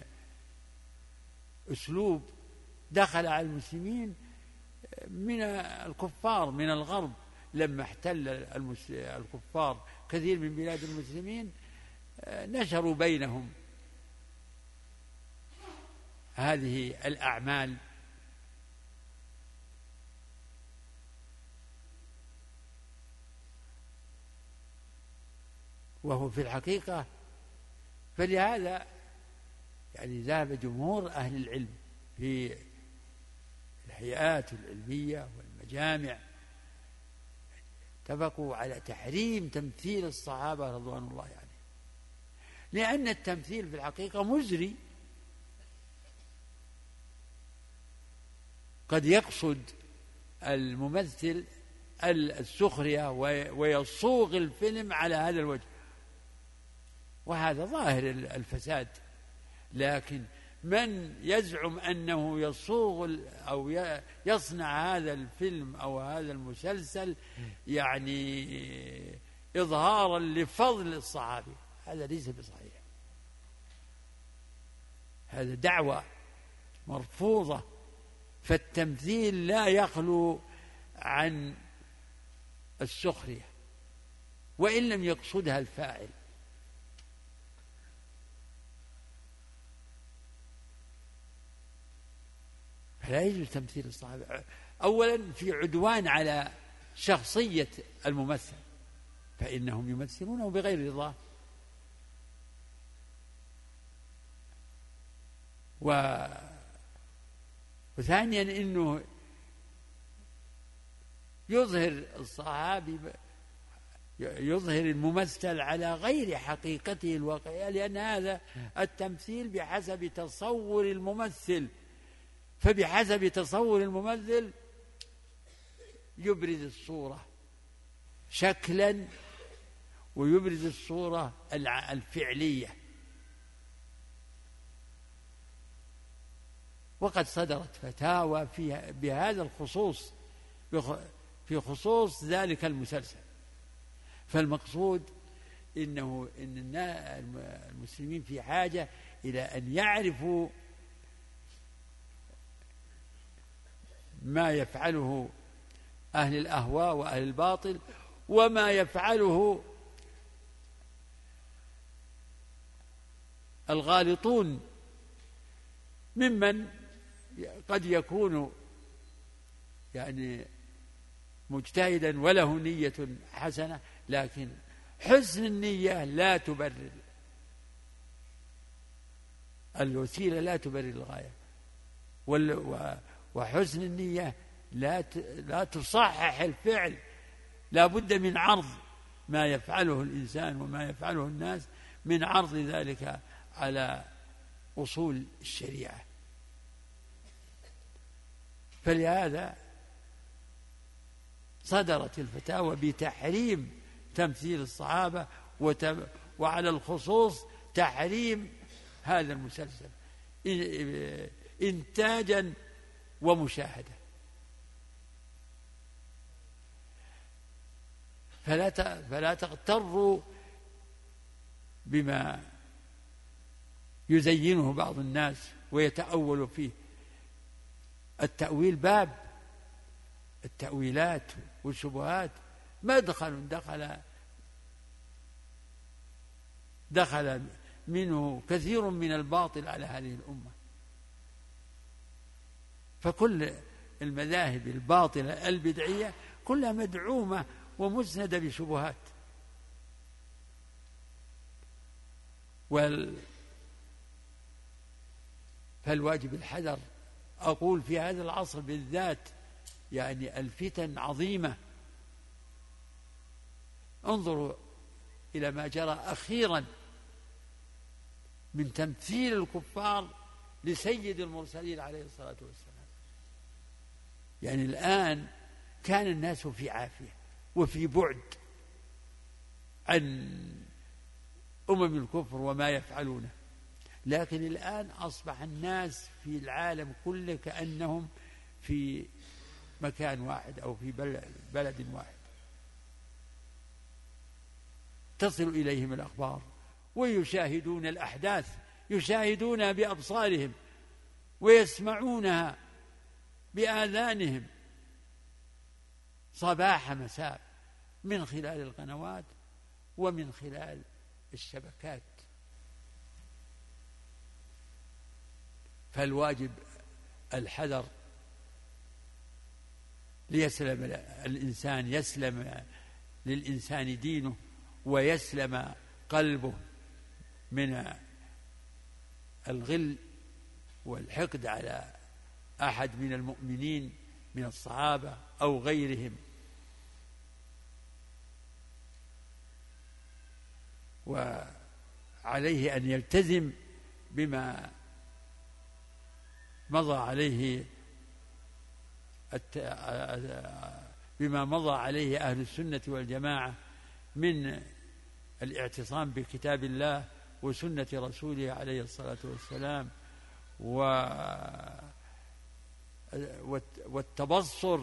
أسلوب دخل على المسلمين من الكفار من الغرب، لما احتل الكفار كثير من بلاد المسلمين نشروا بينهم هذه الأعمال. وهو في الحقيقة فلهذا يعني ذهب جمهور أهل العلم في الهيئات العلمية والمجامع اتفقوا على تحريم تمثيل الصحابة رضوان الله عليهم، يعني لأن التمثيل في الحقيقة مزري، قد يقصد الممثل السخرية ويصوغ الفيلم على هذا الوجه، وهذا ظاهر الفساد. لكن من يزعم أنه يصوغ أو يصنع هذا الفيلم أو هذا المسلسل يعني إظهارا لفضل الصحابي، هذا ليس بصحيح، هذا دعوة مرفوضة. فالتمثيل لا يخلو عن السخرية وإن لم يقصدها الفاعل. فلا يجوز تمثيل الصحابة، أولا في عدوان على شخصية الممثل، فإنهم يمثلونه بغير رضاه، و... وثانيا إنه يظهر الصحابي يظهر الممثل على غير حقيقته الواقعية، لأن هذا التمثيل بحسب تصور الممثل، فبحسب تصور الممثل يبرز الصورة شكلا ويبرز الصورة الفعلية. وقد صدرت فتاوى في بهذا الخصوص في خصوص ذلك المسلسل. فالمقصود إنه إن المسلمين في حاجة إلى أن يعرفوا ما يفعله أهل الأهواء وأهل الباطل، وما يفعله الغالطون ممن قد يكون يعني مجتهدا وله نية حسنة، لكن حسن النية لا تبرر الوسيلة، لا تبرر الغاية، وحسن النية لا لا تصحح الفعل. لا بد من عرض ما يفعله الإنسان وما يفعله الناس، من عرض ذلك على أصول الشريعة. فلهذا صدرت الفتاوى بتحريم تمثيل الصحابة، وعلى الخصوص تحريم هذا المسلسل إنتاجا ومشاهدة. فلا فلا تغتروا بما يزينه بعض الناس ويتأول فيه. التأويل باب، التأويلات والشبهات مدخل دخل دخل منه كثير من الباطل على هذه الأمة. فكل المذاهب الباطلة البدعية كلها مدعومة ومسندة بشبهات. وال فالواجب الحذر. أقول في هذا العصر بالذات يعني الفتن عظيمة. انظروا إلى ما جرى أخيرا من تمثيل الكفار لسيد المرسلين عليه الصلاة والسلام. يعني الآن كان الناس في عافية وفي بعد عن أمم الكفر وما يفعلونه، لكن الآن أصبح الناس في العالم كله كأنهم في مكان واحد أو في بلد واحد. تصل إليهم الأخبار، ويشاهدون الأحداث، يشاهدونها بأبصارهم ويسمعونها بآذانهم صباح مساء من خلال القنوات ومن خلال الشبكات. فالواجب الحذر ليسلم الإنسان، يسلم للإنسان دينه ويسلم قلبه من الغل والحقد على أحد من المؤمنين من الصحابة أو غيرهم. وعليه أن يلتزم بما مضى عليه بما مضى عليه أهل السنة والجماعة من الاعتصام بكتاب الله وسنة رسوله عليه الصلاة والسلام والتبصر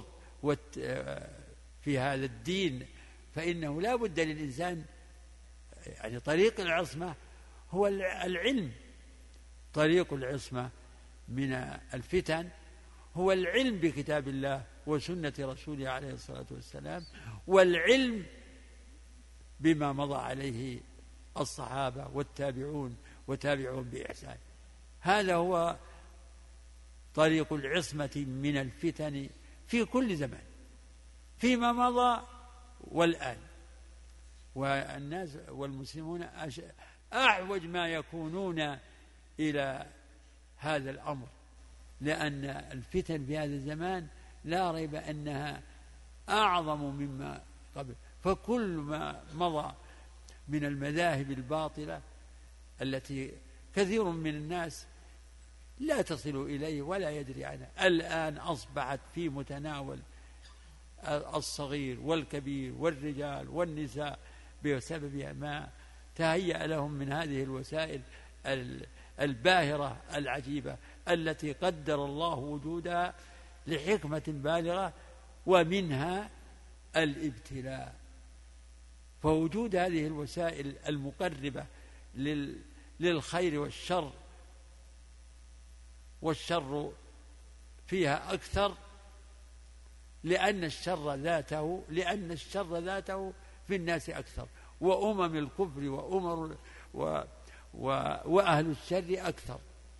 في هذا الدين. فإنه لا بد للإنسان، يعني طريق العصمة هو العلم، طريق العصمة من الفتن هو العلم بكتاب الله وسنة رسوله عليه الصلاة والسلام، والعلم بما مضى عليه الصحابة والتابعون وتابعون بإحسان. هذا هو طريق العصمة من الفتن في كل زمان، فيما مضى والآن. والناس والمسلمون أعوج ما يكونون إلى هذا الأمر، لأن الفتن في هذا الزمان لا ريب أنها أعظم مما قبل. فكل ما مضى من المذاهب الباطلة التي كثير من الناس لا تصل إليه ولا يدري عنها، الآن أصبحت في متناول الصغير والكبير والرجال والنساء بسبب ما تهيأ لهم من هذه الوسائل الباهرة العجيبة التي قدر الله وجودها لحكمة بالغة، ومنها الابتلاء. فوجود هذه الوسائل المقربة للخير والشر، والشر فيها أكثر لأن الشر ذاته لأن الشر ذاته في الناس أكثر، وأمم الكفر وأمر و و وأهل الشر أكثر،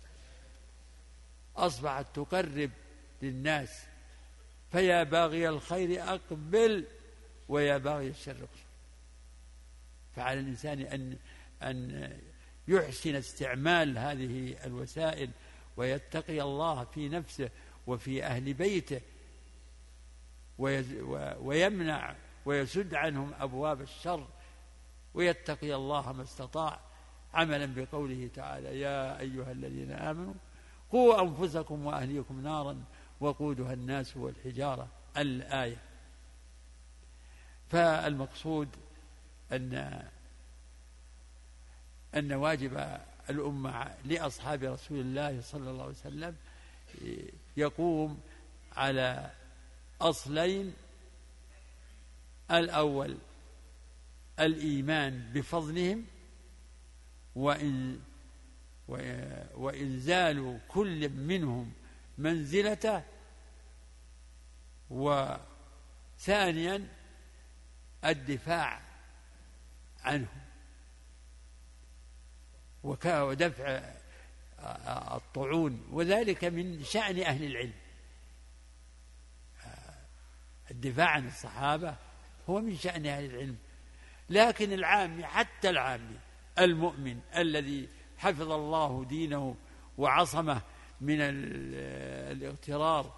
أصبحت تقرب للناس. فيا باغي الخير أقبل ويا باغي الشر اقصر. فعلى الإنسان أن أن يحسن استعمال هذه الوسائل ويتقي الله في نفسه وفي أهل بيته، ويمنع ويسد عنهم أبواب الشر، ويتقي الله ما استطاع، عملا بقوله تعالى: يا أيها الذين آمنوا قوا أنفسكم وأهليكم نارا وقودها الناس والحجارة، الآية. فالمقصود أن أن واجب الأمة لأصحاب رسول الله صلى الله عليه وسلم يقوم على أصلين: الأول الإيمان بفضلهم وإنزال كل منهم منزلته، وثانيا الدفاع عنهم ودفع الطعون، وذلك من شأن أهل العلم. الدفاع عن الصحابة هو من شأن أهل العلم، لكن العامي، حتى العامي المؤمن الذي حفظ الله دينه وعصمه من الاغترار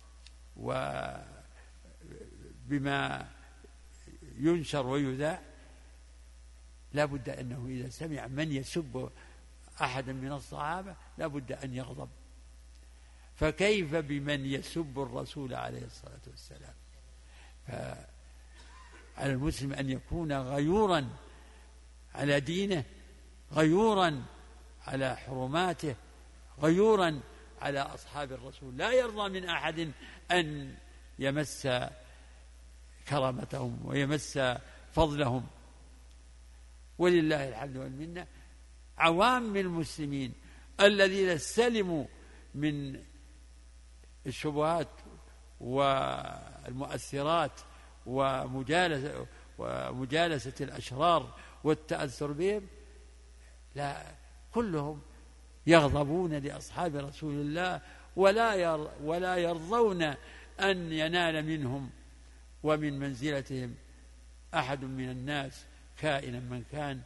وبما ينشر ويذاع، لا بد أنه إذا سمع من يسب أحدا من الصحابة لا بد أن يغضب. فكيف بمن يسب الرسول عليه الصلاة والسلام؟ فعلى المسلم أن يكون غيورا على دينه، غيورا على حرماته، غيورا على أصحاب الرسول، لا يرضى من أحد أن يمس كرامتهم ويمس فضلهم. ولله الحمد والمنة عوام المسلمين الذين سلموا من الشبهات والمؤثرات ومجالسة, ومجالسة الأشرار والتأثر بهم، لا كلهم يغضبون لأصحاب رسول الله ولا ولا يرضون أن ينال منهم ومن منزلتهم أحد من الناس كائنا من كان.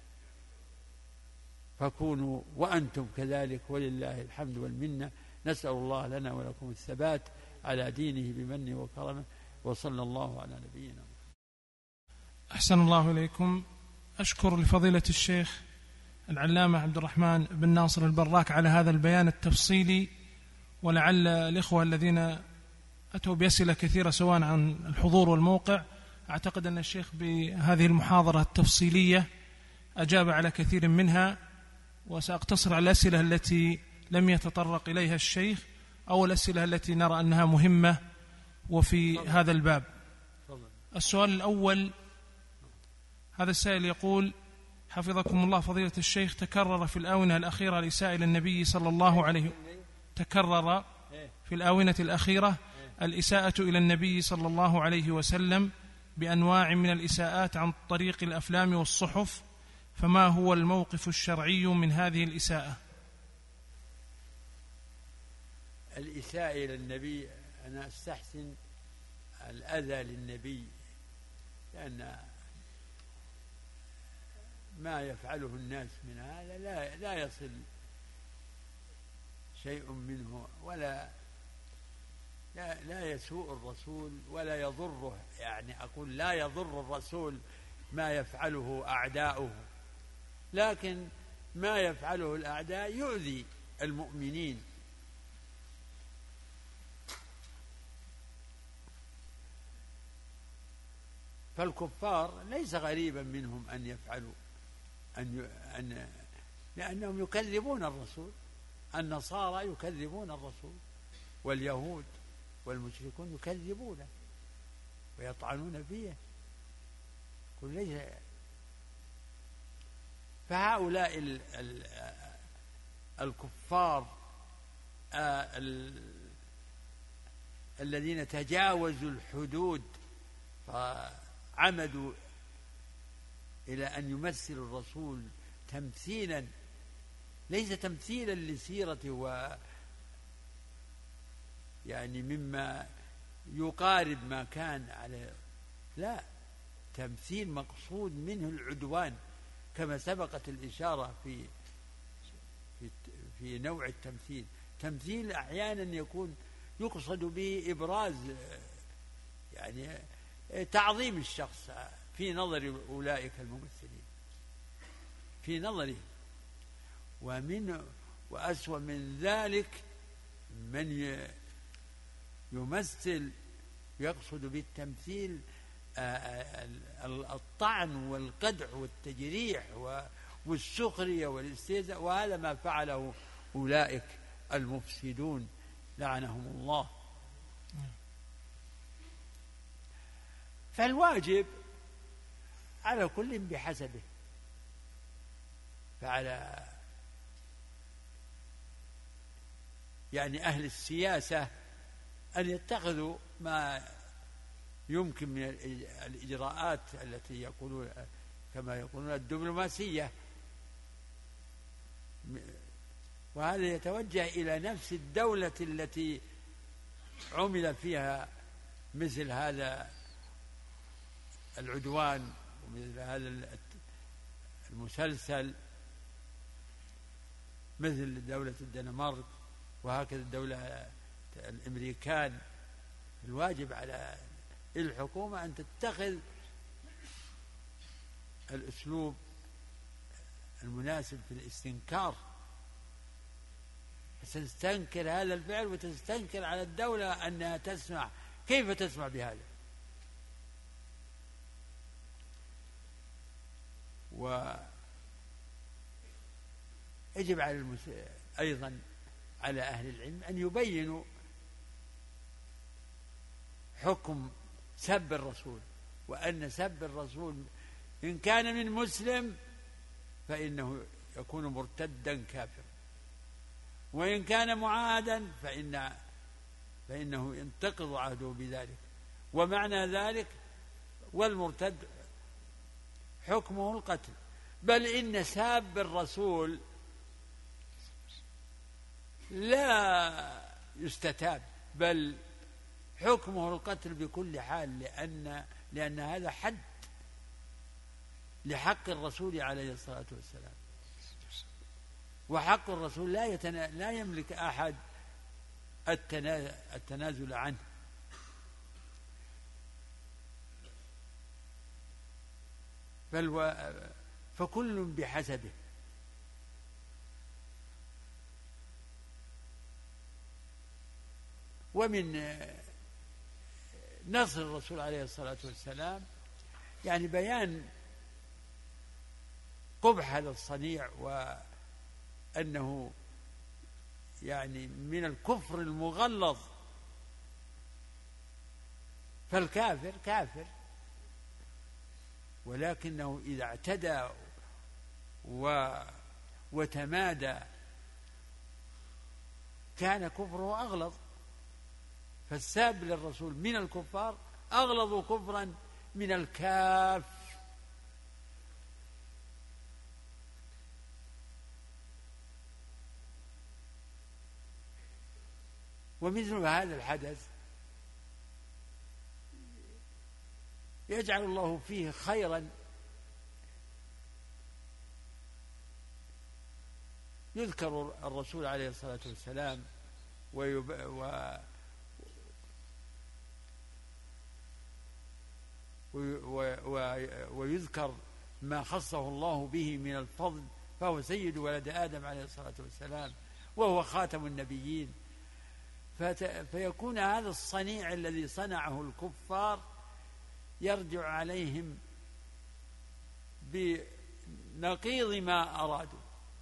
فكونوا وأنتم كذلك ولله الحمد والمنة. نسأل الله لنا ولكم الثبات على دينه بمنه وكرمه، وصلى الله على نبينا. أحسن الله إليكم. أشكر لفضيلة الشيخ العلامة عبد الرحمن بن ناصر البراك على هذا البيان التفصيلي، ولعل الإخوة الذين أتوا بأسئلة كثيرة سواء عن الحضور والموقع، أعتقد أن الشيخ بهذه المحاضرة التفصيلية أجاب على كثير منها، وسأقتصر على الأسئلة التي لم يتطرق إليها الشيخ أو الأسئلة التي نرى أنها مهمة وفي هذا الباب. السؤال الأول، هذا السائل يقول: حفظكم الله فضيلة الشيخ، تكرر في الآونة الأخيرة الإساءة إلى النبي صلى الله عليه تكرر في الآونة الأخيرة الإساءة إلى النبي صلى الله عليه وسلم بأنواع من الإساءات عن طريق الأفلام والصحف، فما هو الموقف الشرعي من هذه الإساءة؟ الإساءة إلى النبي، أنا أستحسن الأذى للنبي، لأن ما يفعله الناس من هذا لا, لا يصل شيء منه، ولا لا, لا يسوء الرسول ولا يضره، يعني أقول لا يضر الرسول ما يفعله أعداؤه، لكن ما يفعله الأعداء يؤذي المؤمنين. فالكفار ليس غريبا منهم أن يفعلوا أن أن لأنهم يكذبون الرسول، النصارى يكذبون الرسول، واليهود والمشركون يكذبونه ويطعنون فيه، كل ليس. فهؤلاء ال ال الكفار ال الذين تجاوزوا الحدود فعمدوا إلى أن يمثل الرسول تمثيلا ليس تمثيلا لسيرته و يعني مما يقارب ما كان عليه، لا، تمثيل مقصود منه العدوان، كما سبقت الإشارة في في في نوع التمثيل. تمثيل أحيانا يكون يقصد به إبراز يعني تعظيم الشخص في نظر أولئك الممثلين في نظره. ومن وأسوأ من ذلك من يمثل يقصد بالتمثيل الطعن والقدح والتجريح والسخرية والاستهزاء، وهذا ما فعله أولئك المفسدون لعنهم الله. فالواجب على كل بحسبه، فعلى يعني أهل السياسة أن يتخذوا ما يمكن من الإجراءات التي يقولون كما يقولون الدبلوماسية، وهذا يتوجه إلى نفس الدولة التي عمل فيها مثل هذا العدوان ومثل هذا المسلسل، مثل دولة الدنمارك وهكذا الدولة الأمريكان. الواجب على الحكومة أن تتخذ الأسلوب المناسب في الاستنكار، تستنكر هذا الفعل وتستنكر على الدولة أنها تسمع. كيف تسمع بهذا؟ ويجب على المس... أيضا على أهل العلم أن يبينوا حكم سب الرسول، وأن سب الرسول إن كان من مسلم فإنه يكون مرتدا كافرا، وإن كان معاهدا فإن فإنه ينتقض عهده بذلك. ومعنى ذلك والمرتد حكمه القتل، بل إن ساب الرسول لا يستتاب، بل حكمه القتل بكل حال، لأن لأن هذا حد لحق الرسول عليه الصلاة والسلام، وحق الرسول لا يتنا... لا يملك أحد التنا... التنازل عنه. بل و... فكل بحسبه. ومن نصر الرسول عليه الصلاة والسلام يعني بيان قبح هذا الصنيع، وأنه يعني من الكفر المغلظ. فالكافر كافر، ولكنه إذا اعتدى و وتمادى كان كفره أغلظ. فالساب للرسول من الكفار أغلظ كفرا من الكاف. ومثل هذا الحدث يجعل الله فيه خيرا يذكر الرسول عليه الصلاة والسلام ويب... و... و... و... ويذكر ما خصه الله به من الفضل، فهو سيد ولد آدم عليه الصلاة والسلام، وهو خاتم النبيين. فت... فيكون هذا الصنيع الذي صنعه الكفار يرجع عليهم بنقيض ما أرادوا،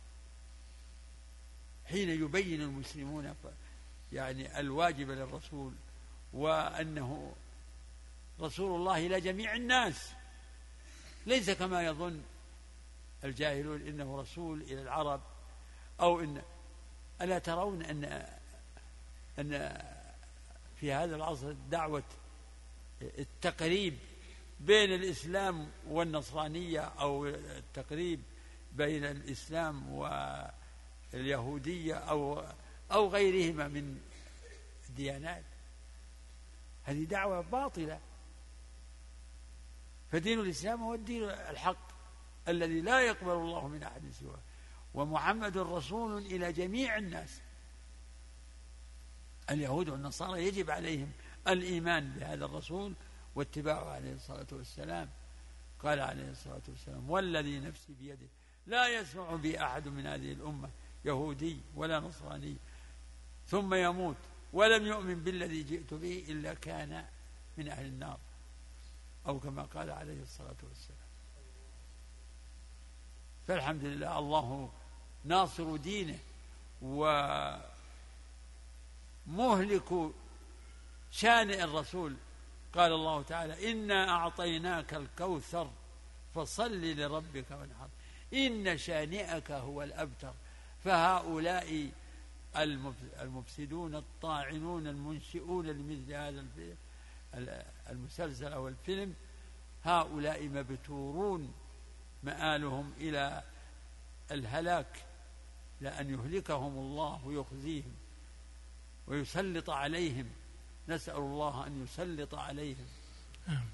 حين يبين المسلمون يعني الواجب للرسول، وأنه رسول الله إلى جميع الناس، ليس كما يظن الجاهلون إنه رسول إلى العرب، أو إن ألا ترون أن أن في هذا العصر دعوة التقريب بين الإسلام والنصرانية، أو التقريب بين الإسلام واليهودية أو أو غيرهما من الديانات، هذه دعوة باطلة. فدين الإسلام هو الدين الحق الذي لا يقبل الله من أحد سواه، ومحمد رسول إلى جميع الناس. اليهود والنصارى يجب عليهم الإيمان بهذا الرسول واتباعه عليه الصلاة والسلام. قال عليه الصلاة والسلام: والذي نفسي بيده لا يسمع بي أحد من هذه الأمة يهودي ولا نصراني ثم يموت ولم يؤمن بالذي جئت به إلا كان من أهل النار، أو كما قال عليه الصلاة والسلام. فالحمد لله، الله ناصر دينه ومهلك شان الرسول. قال الله تعالى: إنا أعطيناك الكوثر فصل لربك وانحر إن شانئك هو الأبتر. فهؤلاء المفسدون الطاعنون المنشئون لمثل هذا المسلسل أو الفيلم، هؤلاء مبتورون مآلهم إلى الهلاك، لأن يهلكهم الله ويخزيهم ويسلط عليهم. نسأل الله أن يسلط عليهم. آمين.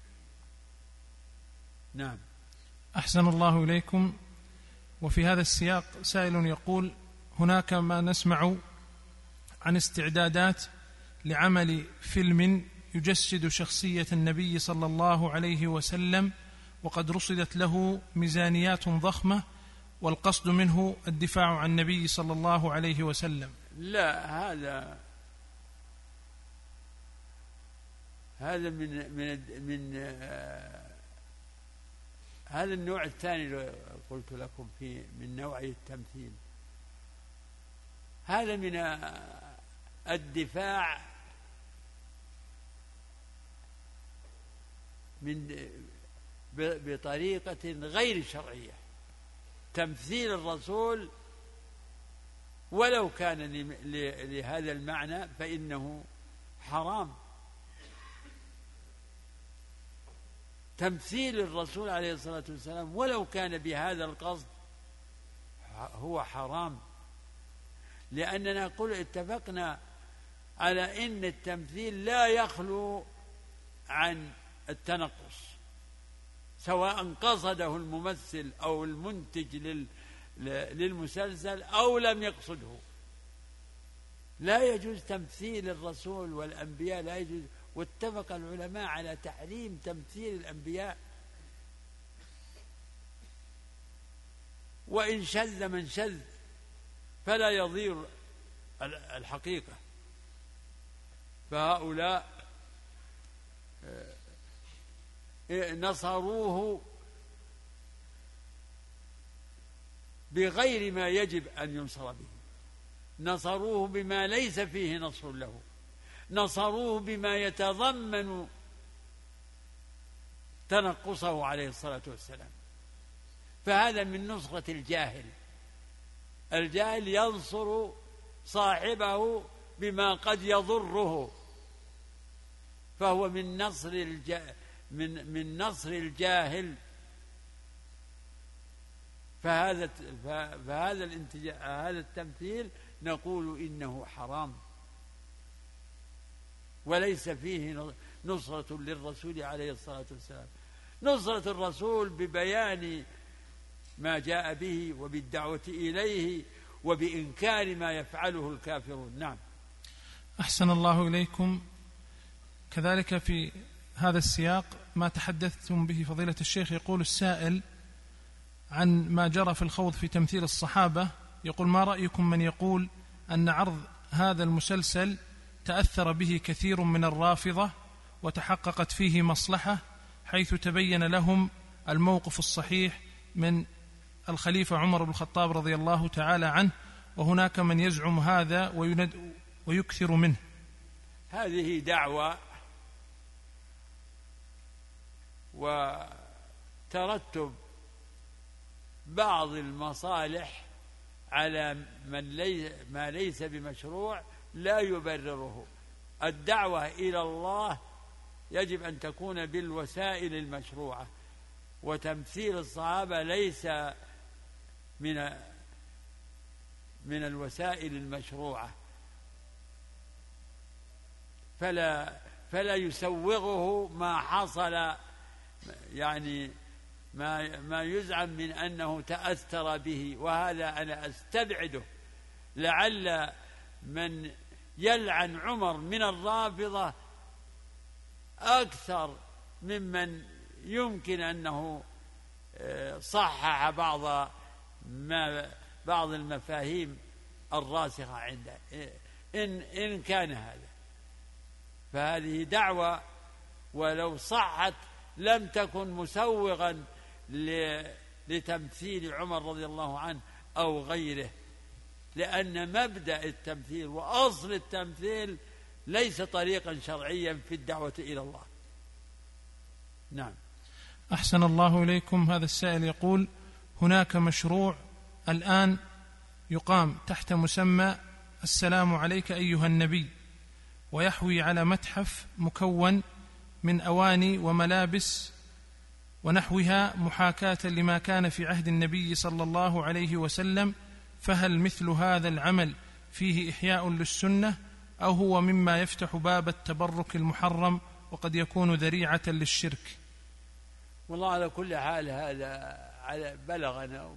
نعم. أحسن الله إليكم. وفي هذا السياق سائل يقول: هناك ما نسمع عن استعدادات لعمل فيلم يجسد شخصية النبي صلى الله عليه وسلم، وقد رصدت له ميزانيات ضخمة، والقصد منه الدفاع عن النبي صلى الله عليه وسلم. لا، هذا هذا من من من آه هذا النوع الثاني قلت لكم في من نوعية التمثيل. هذا من آه الدفاع من بطريقة غير شرعية. تمثيل الرسول ولو كان لهذا المعنى فإنه حرام. تمثيل الرسول عليه الصلاة والسلام ولو كان بهذا القصد هو حرام، لأننا قل اتفقنا على أن التمثيل لا يخلو عن التنقص، سواء قصده الممثل أو المنتج للمسلسل أو لم يقصده. لا يجوز تمثيل الرسول والأنبياء، لا يجوز. واتفق العلماء على تحريم تمثيل الأنبياء، وإن شذ من شذ فلا يضير الحقيقة. فهؤلاء نصروه بغير ما يجب أن ينصر به، نصروه بما ليس فيه نصر له، نصروه بما يتضمن تنقصه عليه الصلاة والسلام. فهذا من نصرة الجاهل. الجاهل ينصر صاحبه بما قد يضره، فهو من نصر الجاهل من من نصر الجاهل. فهذا فهذا الانتجاء هذا التمثيل نقول إنه حرام، وليس فيه نصرة للرسول عليه الصلاة والسلام. نصرة الرسول ببيان ما جاء به وبالدعوة إليه وبإنكار ما يفعله الكافرون. نعم. أحسن الله إليكم. كذلك في هذا السياق ما تحدثتم به فضيلة الشيخ، يقول السائل عن ما جرى في الخوض في تمثيل الصحابة، يقول: ما رأيكم من يقول أن عرض هذا المسلسل تأثر به كثير من الرافضة وتحققت فيه مصلحة، حيث تبين لهم الموقف الصحيح من الخليفة عمر بن الخطاب رضي الله تعالى عنه، وهناك من يزعم هذا ويند ويكثر منه؟ هذه دعوة وترتب بعض المصالح على من لي ما ليس بمشروع لا يبرره. الدعوة إلى الله يجب أن تكون بالوسائل المشروعة، وتمثيل الصحابة ليس من من الوسائل المشروعة، فلا فلا يسوغه ما حصل، يعني ما ما يزعم من أنه تأثر به، وهذا أنا أستبعده. لعل من يلعن عمر من الرافضة أكثر ممن يمكن أنه صحح بعض ما بعض المفاهيم الراسخة عنده، إن إن كان هذا. فهذه دعوة ولو صحت لم تكن مسوغا لتمثيل عمر رضي الله عنه أو غيره، لأن مبدأ التمثيل وأصل التمثيل ليس طريقا شرعيا في الدعوة إلى الله. نعم. أحسن الله إليكم. هذا السائل يقول: هناك مشروع الآن يقام تحت مسمى السلام عليك أيها النبي، ويحوي على متحف مكون من أواني وملابس ونحوها محاكاة لما كان في عهد النبي صلى الله عليه وسلم، فهل مثل هذا العمل فيه إحياء للسنة، أو هو مما يفتح باب التبرك المحرم وقد يكون ذريعة للشرك؟ والله على كل حال هذا بلغنا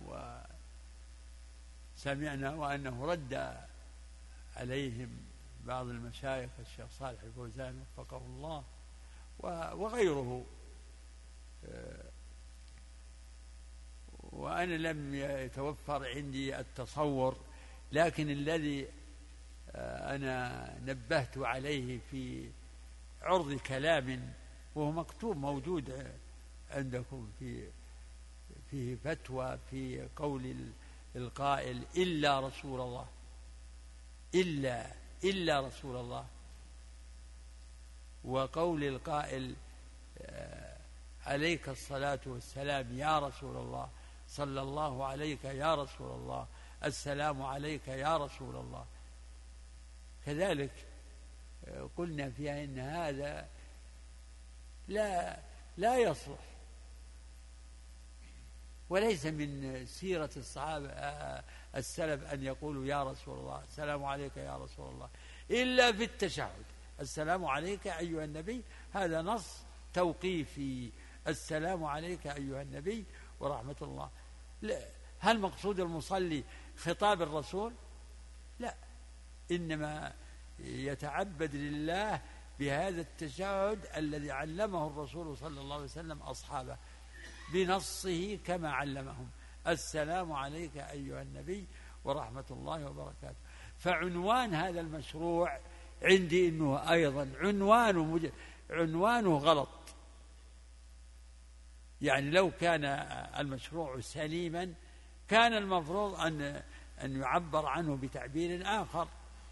وسمعنا وأنه رد عليهم بعض المشايخ، الشيخ صالح الفوزان وفقه الله وغيره، وأنا لم يتوفر عندي التصور، لكن الذي أنا نبهت عليه في عرض كلام وهو مكتوب موجود عندكم في فيه فتوى في قول القائل إلا رسول الله، إلا إلا رسول الله، وقول القائل عليك الصلاة والسلام يا رسول الله، صلى الله عليك يا رسول الله، السلام عليك يا رسول الله. كذلك قلنا فيها إن هذا لا لا يصلح، وليس من سيرة الصحابة السلف أن يقولوا يا رسول الله، السلام عليك يا رسول الله، إلا في التشهد. السلام عليك أيها النبي، هذا نص توقيفي، السلام عليك أيها النبي ورحمة الله. هل مقصود المصلي خطاب الرسول؟ لا، إنما يتعبد لله بهذا التشهد الذي علمه الرسول صلى الله عليه وسلم أصحابه بنصه كما علمهم، السلام عليك أيها النبي ورحمة الله وبركاته. فعنوان هذا المشروع عندي إنه أيضا عنوانه, مج... عنوانه غلط. يعني لو كان المشروع سليما كان المفروض أن أن يعبر عنه بتعبير آخر،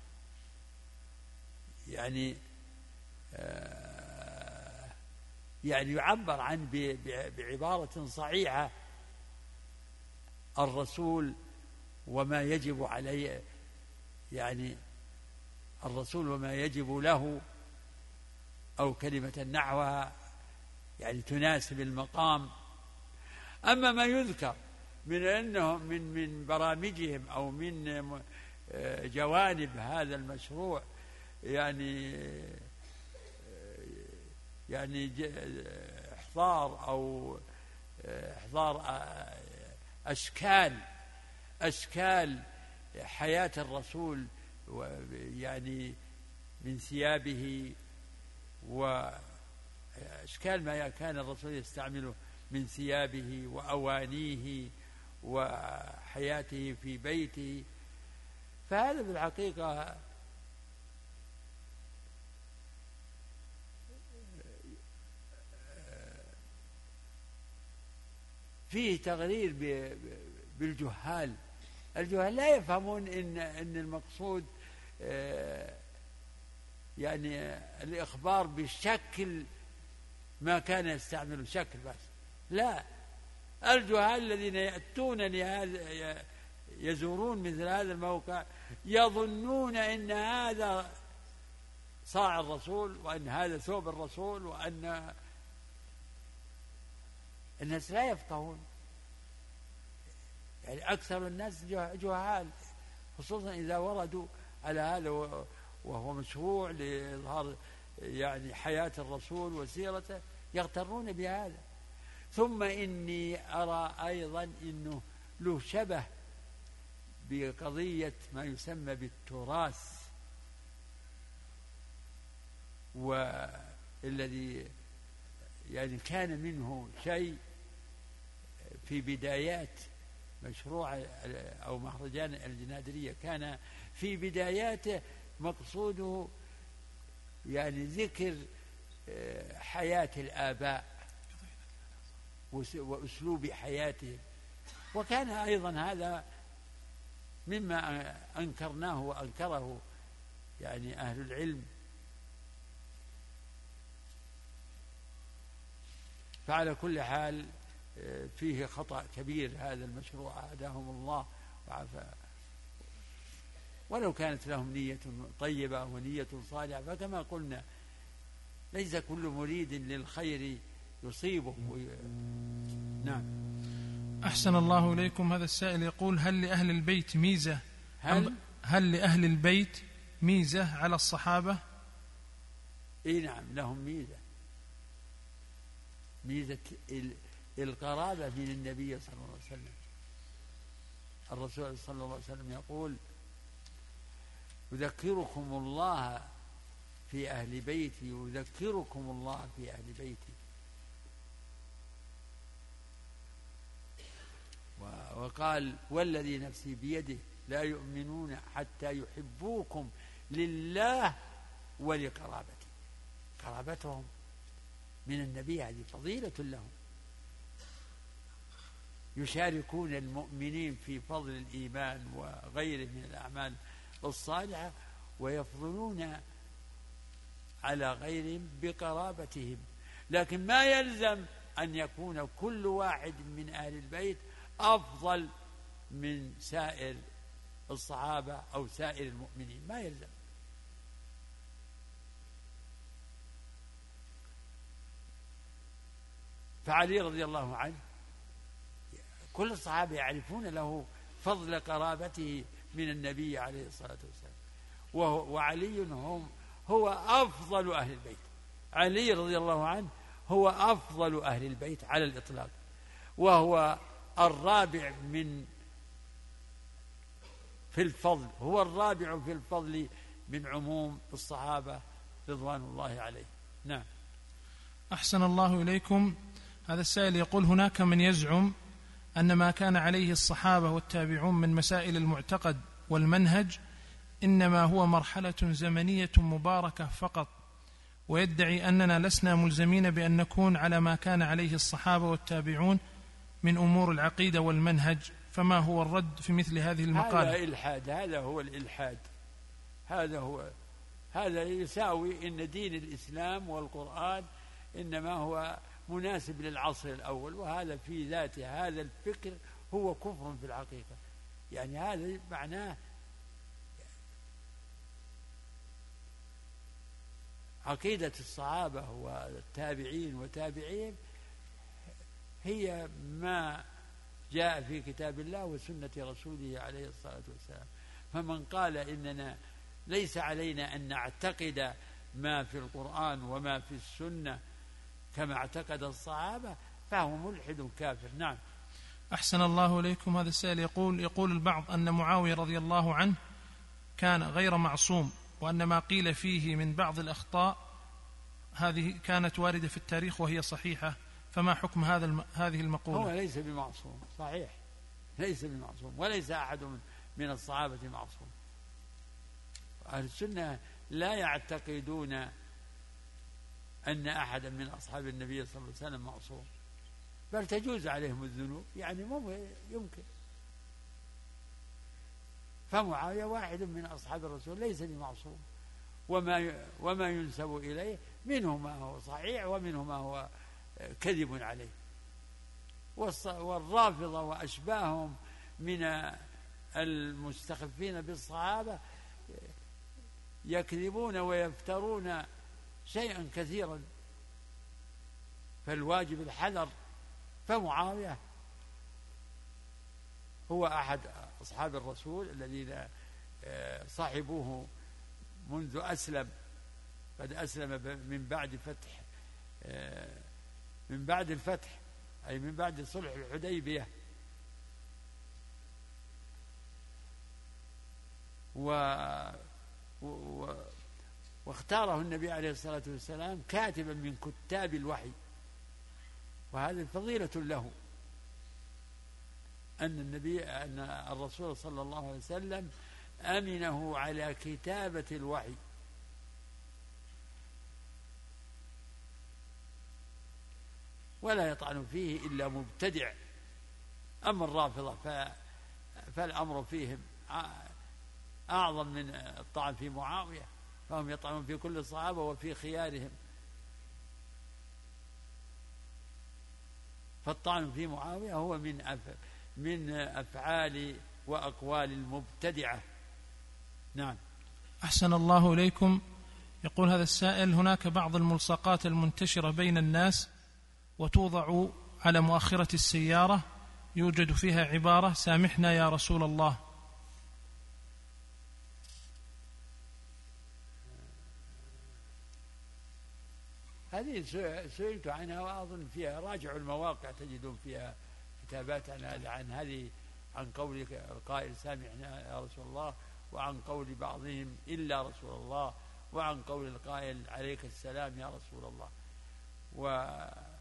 يعني آه يعني يعبر عن بعبارة صحيحة الرسول وما يجب عليه، يعني الرسول وما يجب له، أو كلمة نحوها يعني تناسب المقام. أما ما يذكر من أنهم من من برامجهم أو من جوانب هذا المشروع، يعني يعني إحضار أو إحضار أشكال أشكال حياة الرسول، يعني من ثيابه وأشكال ما كان الرسول يستعمله من ثيابه وأوانيه وحياته في بيته. فهذا بالحقيقة فيه تغرير بالجهال. الجهال لا يفهمون إن إن المقصود يعني الإخبار بشكل ما كان يستعمله، شكل بس. لا، الجهال الذين يأتون لهذا يزورون مثل هذا الموقع يظنون إن هذا صاع الرسول، وأن هذا ثوب الرسول، وأن الناس لا يفقهون. يعني أكثر الناس جهال، خصوصا إذا وردوا على هذا وهو مشروع لإظهار يعني حياة الرسول وسيرته، يغترون بهذا. ثم إني أرى أيضا أنه له شبه بقضية ما يسمى بالتراث، والذي يعني كان منه شيء في بدايات مشروع أو مهرجان الجنادرية. كان في بداياته مقصوده يعني ذكر حياة الآباء وأسلوب حياتهم، وكان أيضا هذا مما أنكرناه وأنكره يعني أهل العلم. فعلى كل حال فيه خطأ كبير هذا المشروع، هداهم الله وعافى. ولو كانت لهم نية طيبة ونية صالحة، فكما قلنا ليس كل مريد للخير يصيبه. نعم. أحسن الله إليكم. هذا السائل يقول: هل لأهل البيت ميزة هل, هل لأهل البيت ميزة على الصحابة؟ إيه نعم، لهم ميزة، ميزة القرابة من النبي صلى الله عليه وسلم. الرسول صلى الله عليه وسلم يقول: يذكركم الله في أهل بيتي، يذكركم الله في أهل بيتي. وقال: والذي نفسي بيده لا يؤمنون حتى يحبوكم لله ولقرابتي. قرابتهم من النبي هذه فضيلة لهم، يشاركون المؤمنين في فضل الإيمان وغيره من الأعمال الصالحة، ويفضلون على غيرهم بقرابتهم. لكن ما يلزم أن يكون كل واحد من أهل البيت أفضل من سائر الصحابة أو سائر المؤمنين، ما يلزم. فعلي رضي الله عنه كل الصحابة يعرفون له فضل قرابته من النبي عليه الصلاة والسلام، وعلي هم هو أفضل أهل البيت. علي رضي الله عنه هو أفضل أهل البيت على الإطلاق، وهو الرابع من في الفضل، هو الرابع في الفضل من عموم الصحابة رضوان الله عليه. نعم. أحسن الله إليكم. هذا السائل يقول: هناك من يزعم أن ما كان عليه الصحابة والتابعون من مسائل المعتقد والمنهج إنما هو مرحلة زمنية مباركة فقط، ويدعي أننا لسنا ملزمين بأن نكون على ما كان عليه الصحابة والتابعون من أمور العقيدة والمنهج، فما هو الرد في مثل هذه المقالة؟ هذا إلحاد، هذا هو الإلحاد، هذا هو هذا يساوي إن دين الإسلام والقرآن إنما هو مناسب للعصر الأول، وهذا في ذاته هذا الفكر هو كفر في الحقيقة. يعني هذا معناه عقيدة الصحابة والتابعين وتابعين هي ما جاء في كتاب الله وسنة رسوله عليه الصلاة والسلام. فمن قال إننا ليس علينا أن نعتقد ما في القرآن وما في السنة كما اعتقد الصحابة فهو ملحد كافر. نعم. أحسن الله إليكم. هذا السائل يقول يقول البعض أن معاوية رضي الله عنه كان غير معصوم، وأن ما قيل فيه من بعض الأخطاء هذه كانت واردة في التاريخ وهي صحيحة، فما حكم هذا الم... هذه المقولة؟ هو ليس بمعصوم، صحيح ليس بمعصوم، وليس أحد من الصحابة معصوم. أهل السنة لا يعتقدون أن أحدا من أصحاب النبي صلى الله عليه وسلم معصوم، بل تجوز عليهم الذنوب، يعني مو يمكن. فمعاوية واحد من أصحاب الرسول ليس بمعصوم، وما وما ينسب إليه منه ما هو صحيح ومنه ما هو كذب عليه. والرافضة وأشباههم من المستخفين بالصحابة يكذبون ويفترون شيئا كثيرا، فالواجب الحذر. فمعاوية هو أحد أصحاب الرسول الذين صاحبوه منذ أسلم، قد أسلم من بعد فتح من بعد الفتح أي من بعد صلح الحديبية، و و واختاره النبي عليه الصلاة والسلام كاتبا من كتاب الوحي، وهذه فضيلة له أن النبي أن الرسول صلى الله عليه وسلم أمنه على كتابة الوحي. ولا يطعن فيه إلا مبتدع. أما الرافضة فالأمر فيهم أعظم من الطعن في معاوية، فهم يطعنون في كل الصحابة وفي خيارهم، فالطعن في معاوية هو من أف... من أفعال وأقوال المبتدعة. نعم. أحسن الله إليكم. يقول هذا السائل: هناك بعض الملصقات المنتشرة بين الناس وتوضع على مؤخرة السيارة يوجد فيها عبارة سامحنا يا رسول الله. هذه سئلت عنها وأظن فيها، راجعوا المواقع تجدون فيها كتابات عن هذا عن هذه عن قول القائل سامحنا يا رسول الله، وعن قول بعضهم إلا رسول الله، وعن قول القائل عليك السلام يا رسول الله. و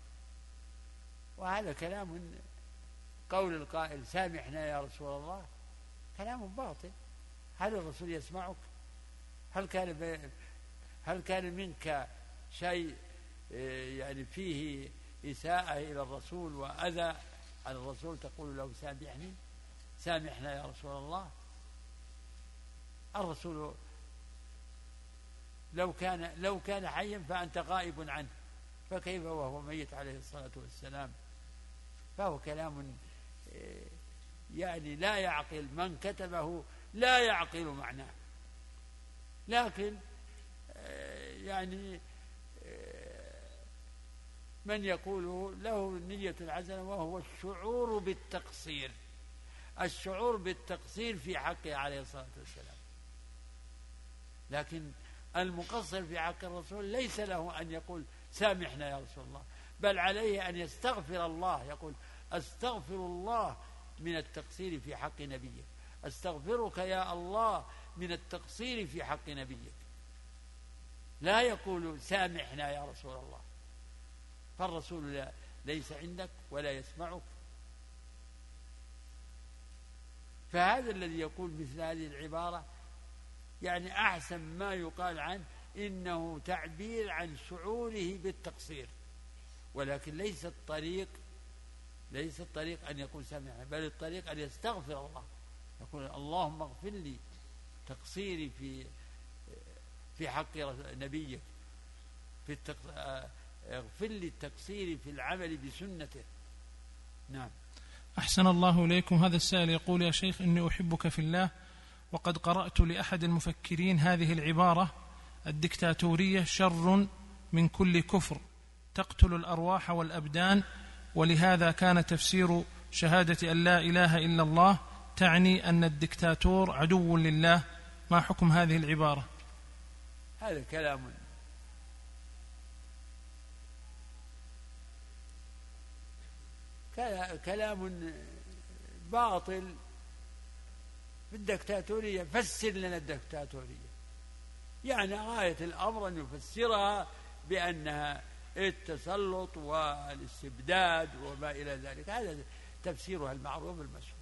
وهذا كلام، قول القائل سامحنا يا رسول الله كلام باطل. هل الرسول يسمعك؟ هل كان ب... هل كان منك شيء يعني فيه إساءة إلى الرسول وأذى على الرسول تقول له سامحني سامحنا يا رسول الله؟ الرسول لو كان لو كان حيا فأنت غائب عنه، فكيف وهو ميت عليه الصلاة والسلام؟ فهو كلام يعني لا يعقل، من كتبه لا يعقل معناه. لكن يعني من يقول له نية الحسنة وهو الشعور بالتقصير، الشعور بالتقصير في حقه عليه الصلاة والسلام. لكن المقصر في حق الرسول ليس له أن يقول سامحنا يا رسول الله، بل عليه أن يستغفر الله، يقول أستغفر الله من التقصير في حق نبيك، أستغفرك يا الله من التقصير في حق نبيك. لا يقول سامحنا يا رسول الله، فالرسول لا ليس عندك ولا يسمعك. فهذا الذي يقول مثل هذه العبارة يعني أحسن ما يقال عنه إنه تعبير عن شعوره بالتقصير، ولكن ليس الطريق ليس الطريق أن يقول سامحنا، بل الطريق أن يستغفر الله، يقول اللهم اغفر لي تقصيري في في حق نبيك، في التق... اغفر لي التقصير في العمل بسنته. نعم. أحسن الله إليكم. هذا السائل يقول يا شيخ إني أحبك في الله، وقد قرأت لأحد المفكرين هذه العبارة: الدكتاتورية شر من كل كفر تقتل الأرواح والأبدان، ولهذا كان تفسير شهادة أن لا إله إلا الله تعني أن الدكتاتور عدو لله. ما حكم هذه العبارة؟ هذا كلام كلام باطل. في الدكتاتورية فسر لنا الدكتاتورية، يعني غاية الأمر أن يفسرها بأنها التسلط والاستبداد وما إلى ذلك، هذا تفسيرها المعروف المشهور.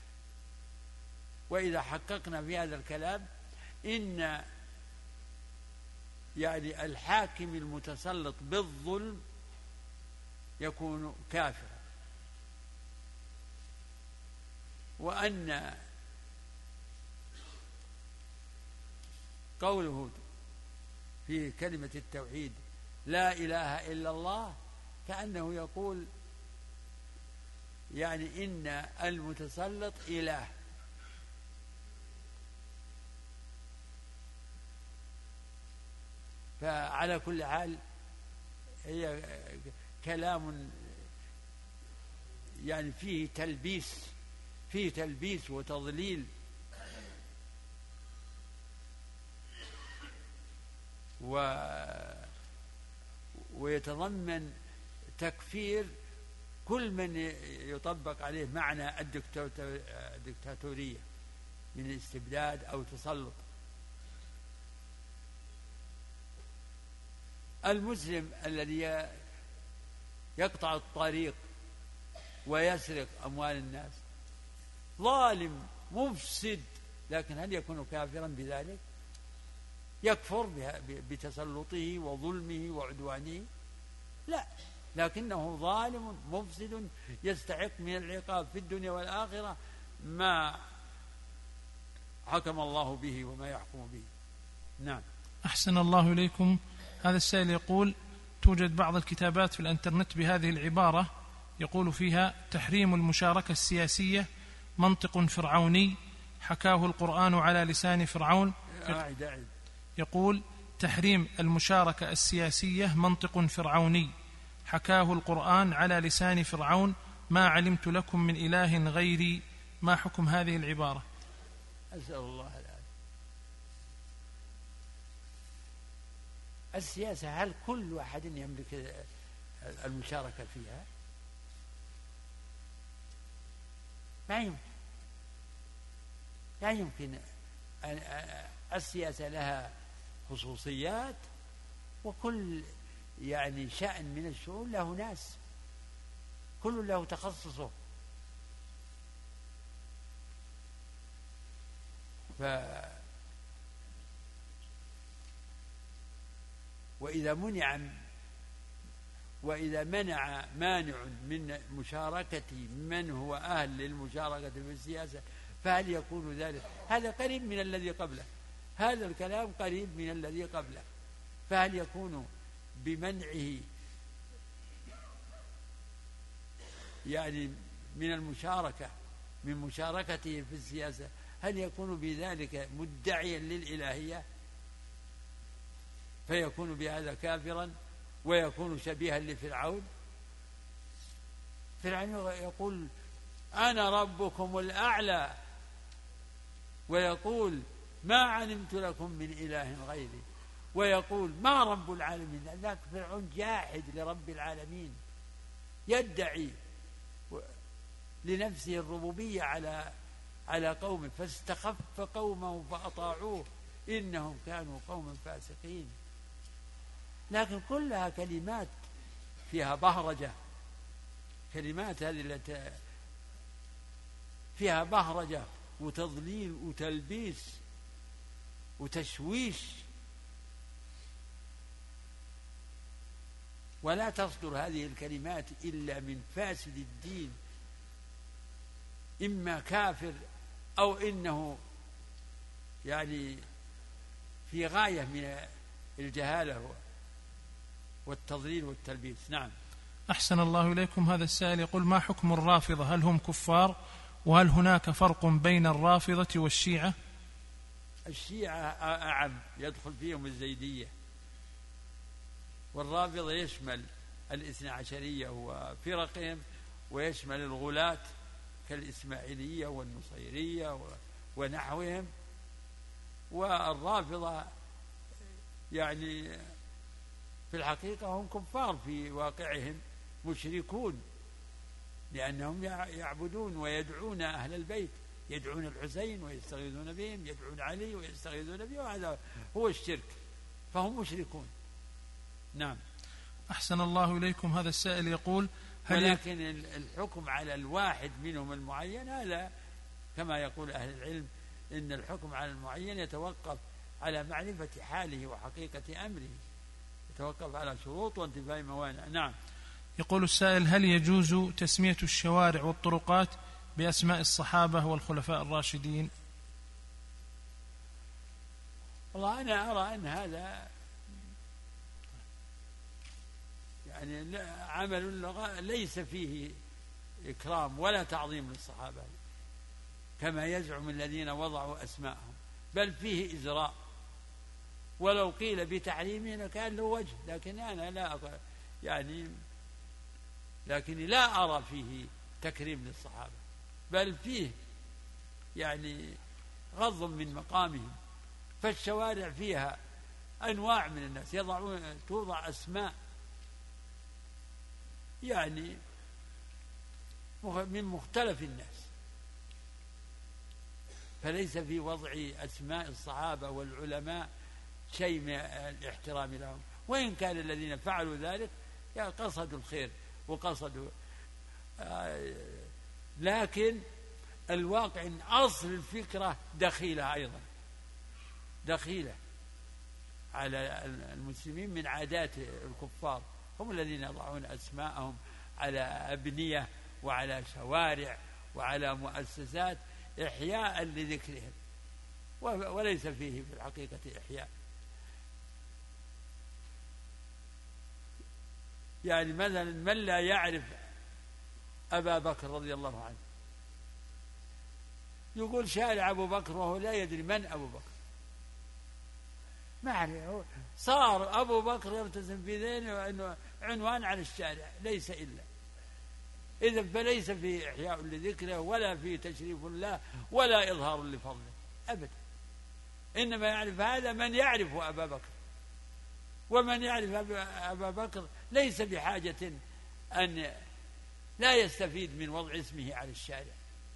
وإذا حققنا في هذا الكلام إن يعني الحاكم المتسلط بالظلم يكون كافرا، وأن قوله في كلمة التوحيد لا إله إلا الله كأنه يقول يعني إن المتسلط إله. فعلى كل حال هي كلام يعني فيه تلبيس فيه تلبيس وتضليل، و ويتضمن تكفير كل من يطبق عليه معنى الدكتاتورية من استبداد أو تسلط. المسلم الذي يقطع الطريق ويسرق أموال الناس ظالم مفسد، لكن هل يكون كافرا بذلك؟ يكفر بتسلطه وظلمه وعدوانه؟ لا، لكنه ظالم مفسد يستحق من العقاب في الدنيا والآخرة ما حكم الله به وما يحكم به. نعم. أحسن الله إليكم. هذا السائل يقول توجد بعض الكتابات في الانترنت بهذه العبارة، يقول فيها تحريم المشاركة السياسية منطق فرعوني حكاه القرآن على لسان فرعون. يقول تحريم المشاركة السياسية منطق فرعوني حكاه القرآن على لسان فرعون، ما علمت لكم من إله غيري. ما حكم هذه العبارة؟ أسأل الله العافية. السياسة هل كل واحد يملك المشاركة فيها؟ ما يمكن، لا يمكن. السياسة لها خصوصيات، وكل يعني شأن من الشؤون له ناس كل له تخصصه. ف وإذا منع وإذا منع مانع من مشاركة من هو أهل للمشاركة في السياسة فهل يكون ذلك؟ هذا قريب من الذي قبله، هذا الكلام قريب من الذي قبله. فهل يكون بمنعه يعني من المشاركة من مشاركته في السياسة، هل يكون بذلك مدعيا للإلهية فيكون بهذا كافرا ويكون شبيها لفرعون؟ فرعون يقول أنا ربكم الأعلى، ويقول ما علمت لكم من إله غيري، ويقول ما رب العالمين. ذاك فرعون جاحد لرب العالمين، يدعي لنفسه الربوبية على على قومه، فاستخف قومه فأطاعوه إنهم كانوا قوما فاسقين. لكن كلها كلمات فيها بهرجة، كلمات هذه التي فيها بهرجة وتضليل وتلبيس وتشويش، ولا تصدر هذه الكلمات إلا من فاسد الدين، إما كافر أو إنه يعني في غاية من الجهالة والتضليل والتلبيس. نعم. أحسن الله إليكم. هذا السائل يقول ما حكم الرافضة؟ هل هم كفار؟ وهل هناك فرق بين الرافضة والشيعة؟ الشيعة أعم، يدخل فيهم الزيدية، والرافضة يشمل الاثنى عشرية وفرقهم، ويشمل الغلاة كالإسماعيلية والنصيرية ونحوهم. والرافضة يعني في الحقيقة هم كفار في واقعهم، مشركون، لأنهم يعبدون ويدعون أهل البيت، يدعون الحسين ويستغيثون بهم، يدعون علي ويستغيثون بهم، وهذا هو الشرك، فهم مشركون. نعم. أحسن الله إليكم. هذا السائل يقول هل ولكن الحكم على الواحد منهم المعين هذا كما يقول أهل العلم إن الحكم على المعين يتوقف على معرفة حاله وحقيقة أمره، يتوقف على شروط وانتفاء موانع. نعم. يقول السائل هل يجوز تسمية الشوارع والطرقات بأسماء الصحابة والخلفاء الراشدين؟ والله أنا أرى أن هذا يعني عمل اللغة ليس فيه إكرام ولا تعظيم للصحابة كما يزعم الذين وضعوا أسماءهم، بل فيه إزراء، ولو قيل بتحريمه لكان له وجه، لكن أنا لا يعني لكني لا أرى فيه تكريم للصحابة، بل فيه يعني غض من مقامهم. فالشوارع فيها أنواع من الناس يضعون توضع أسماء يعني من مختلف الناس، فليس في وضع أسماء الصحابة والعلماء شيء من الاحترام لهم، وإن كان الذين فعلوا ذلك قصدوا الخير وقصدوا آه لكن الواقع أن أصل الفكرة دخيلة أيضا، دخيلة على المسلمين من عادات الكفار، هم الذين يضعون أسماءهم على أبنية وعلى شوارع وعلى مؤسسات إحياء لذكرهم، وليس فيه في الحقيقة إحياء. يعني مثلا من لا يعرف أبا بكر رضي الله عنه يقول شارع أبو بكر وهو لا يدري من أبو بكر، ما عليه، صار أبو بكر يرتسم في ذهنه أنه عنوان على الشارع ليس إلا إذا، فليس في إحياء لذكره ولا في تشريف الله ولا إظهار لفضله أبدا، إنما يعرف هذا من يعرف أبا بكر، ومن يعرف أبا بكر ليس بحاجة أن لا يستفيد من وضع اسمه على الشارع.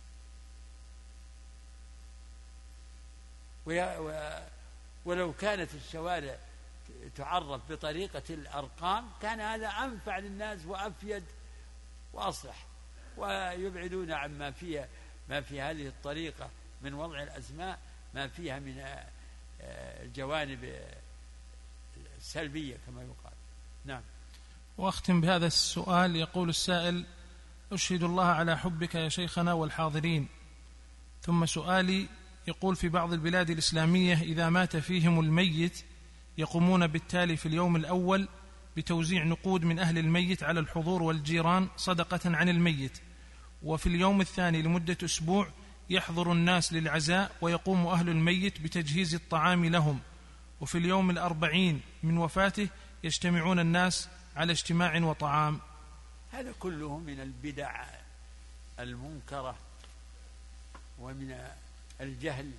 ولو كانت الشوارع تعرف بطريقة الأرقام كان هذا أنفع للناس وأفيد وأصلح، ويبعدون عما فيها ما في هذه الطريقة من وضع الأسماء ما فيها من الجوانب السلبية كما يقال. نعم. وأختم بهذا السؤال. يقول السائل أشهد الله على حبك يا شيخنا والحاضرين، ثم سؤالي يقول في بعض البلاد الإسلامية إذا مات فيهم الميت يقومون بالتالي في اليوم الأول بتوزيع نقود من أهل الميت على الحضور والجيران صدقة عن الميت. وفي اليوم الثاني لمدة أسبوع يحضر الناس للعزاء ويقوم أهل الميت بتجهيز الطعام لهم. وفي اليوم الأربعين من وفاته يجتمعون الناس على اجتماع وطعام. هذا كله من البدع المنكرة ومن الجهل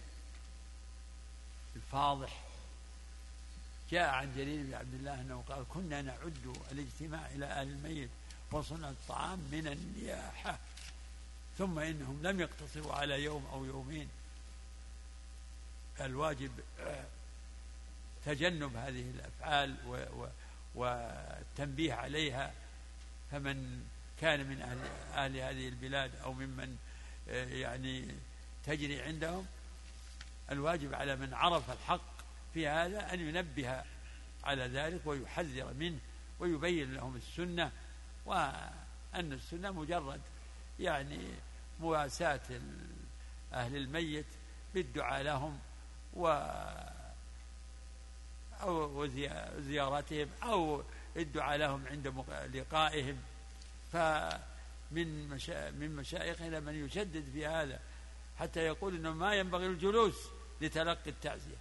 الفاضح. جاء عن جرير بن عبد الله أنه قال: كنا نعد الاجتماع إلى أهل الميت وصنع الطعام من النياحة، ثم إنهم لم يقتصروا على يوم أو يومين. الواجب تجنب هذه الأفعال والتنبيه عليها. فمن كان من أهل, أهل هذه البلاد أو ممن يعني تجري عندهم، الواجب على من عرف الحق في هذا أن ينبه على ذلك ويحذر منه ويبين لهم السنة، وأن السنة مجرد يعني مواساة أهل الميت بالدعاء لهم أو زيارتهم أو الدعاء لهم عند لقائهم. فمن مشا... من مشايخنا من يشدد في هذا حتى يقول إنه ما ينبغي الجلوس لتلقي التعزية،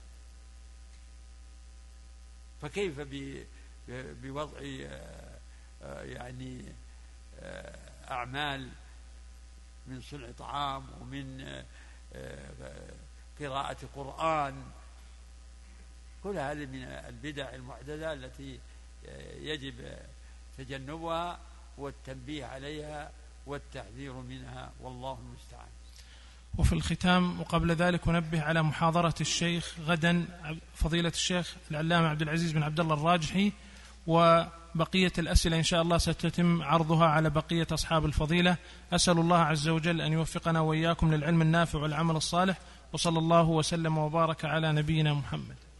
فكيف ب... بوضع يعني أعمال من صنع طعام ومن قراءة قرآن؟ كل هذه من البدع المحدثة التي يجب تجنبها والتنبيه عليها والتحذير منها، والله المستعان. وفي الختام وقبل ذلك ننبه على محاضرة الشيخ غدا فضيلة الشيخ العلامة عبد العزيز بن عبد الله الراجحي، وبقية الأسئلة إن شاء الله ستتم عرضها على بقية أصحاب الفضيلة. أسأل الله عز وجل أن يوفقنا وإياكم للعلم النافع والعمل الصالح، وصلى الله وسلم وبارك على نبينا محمد.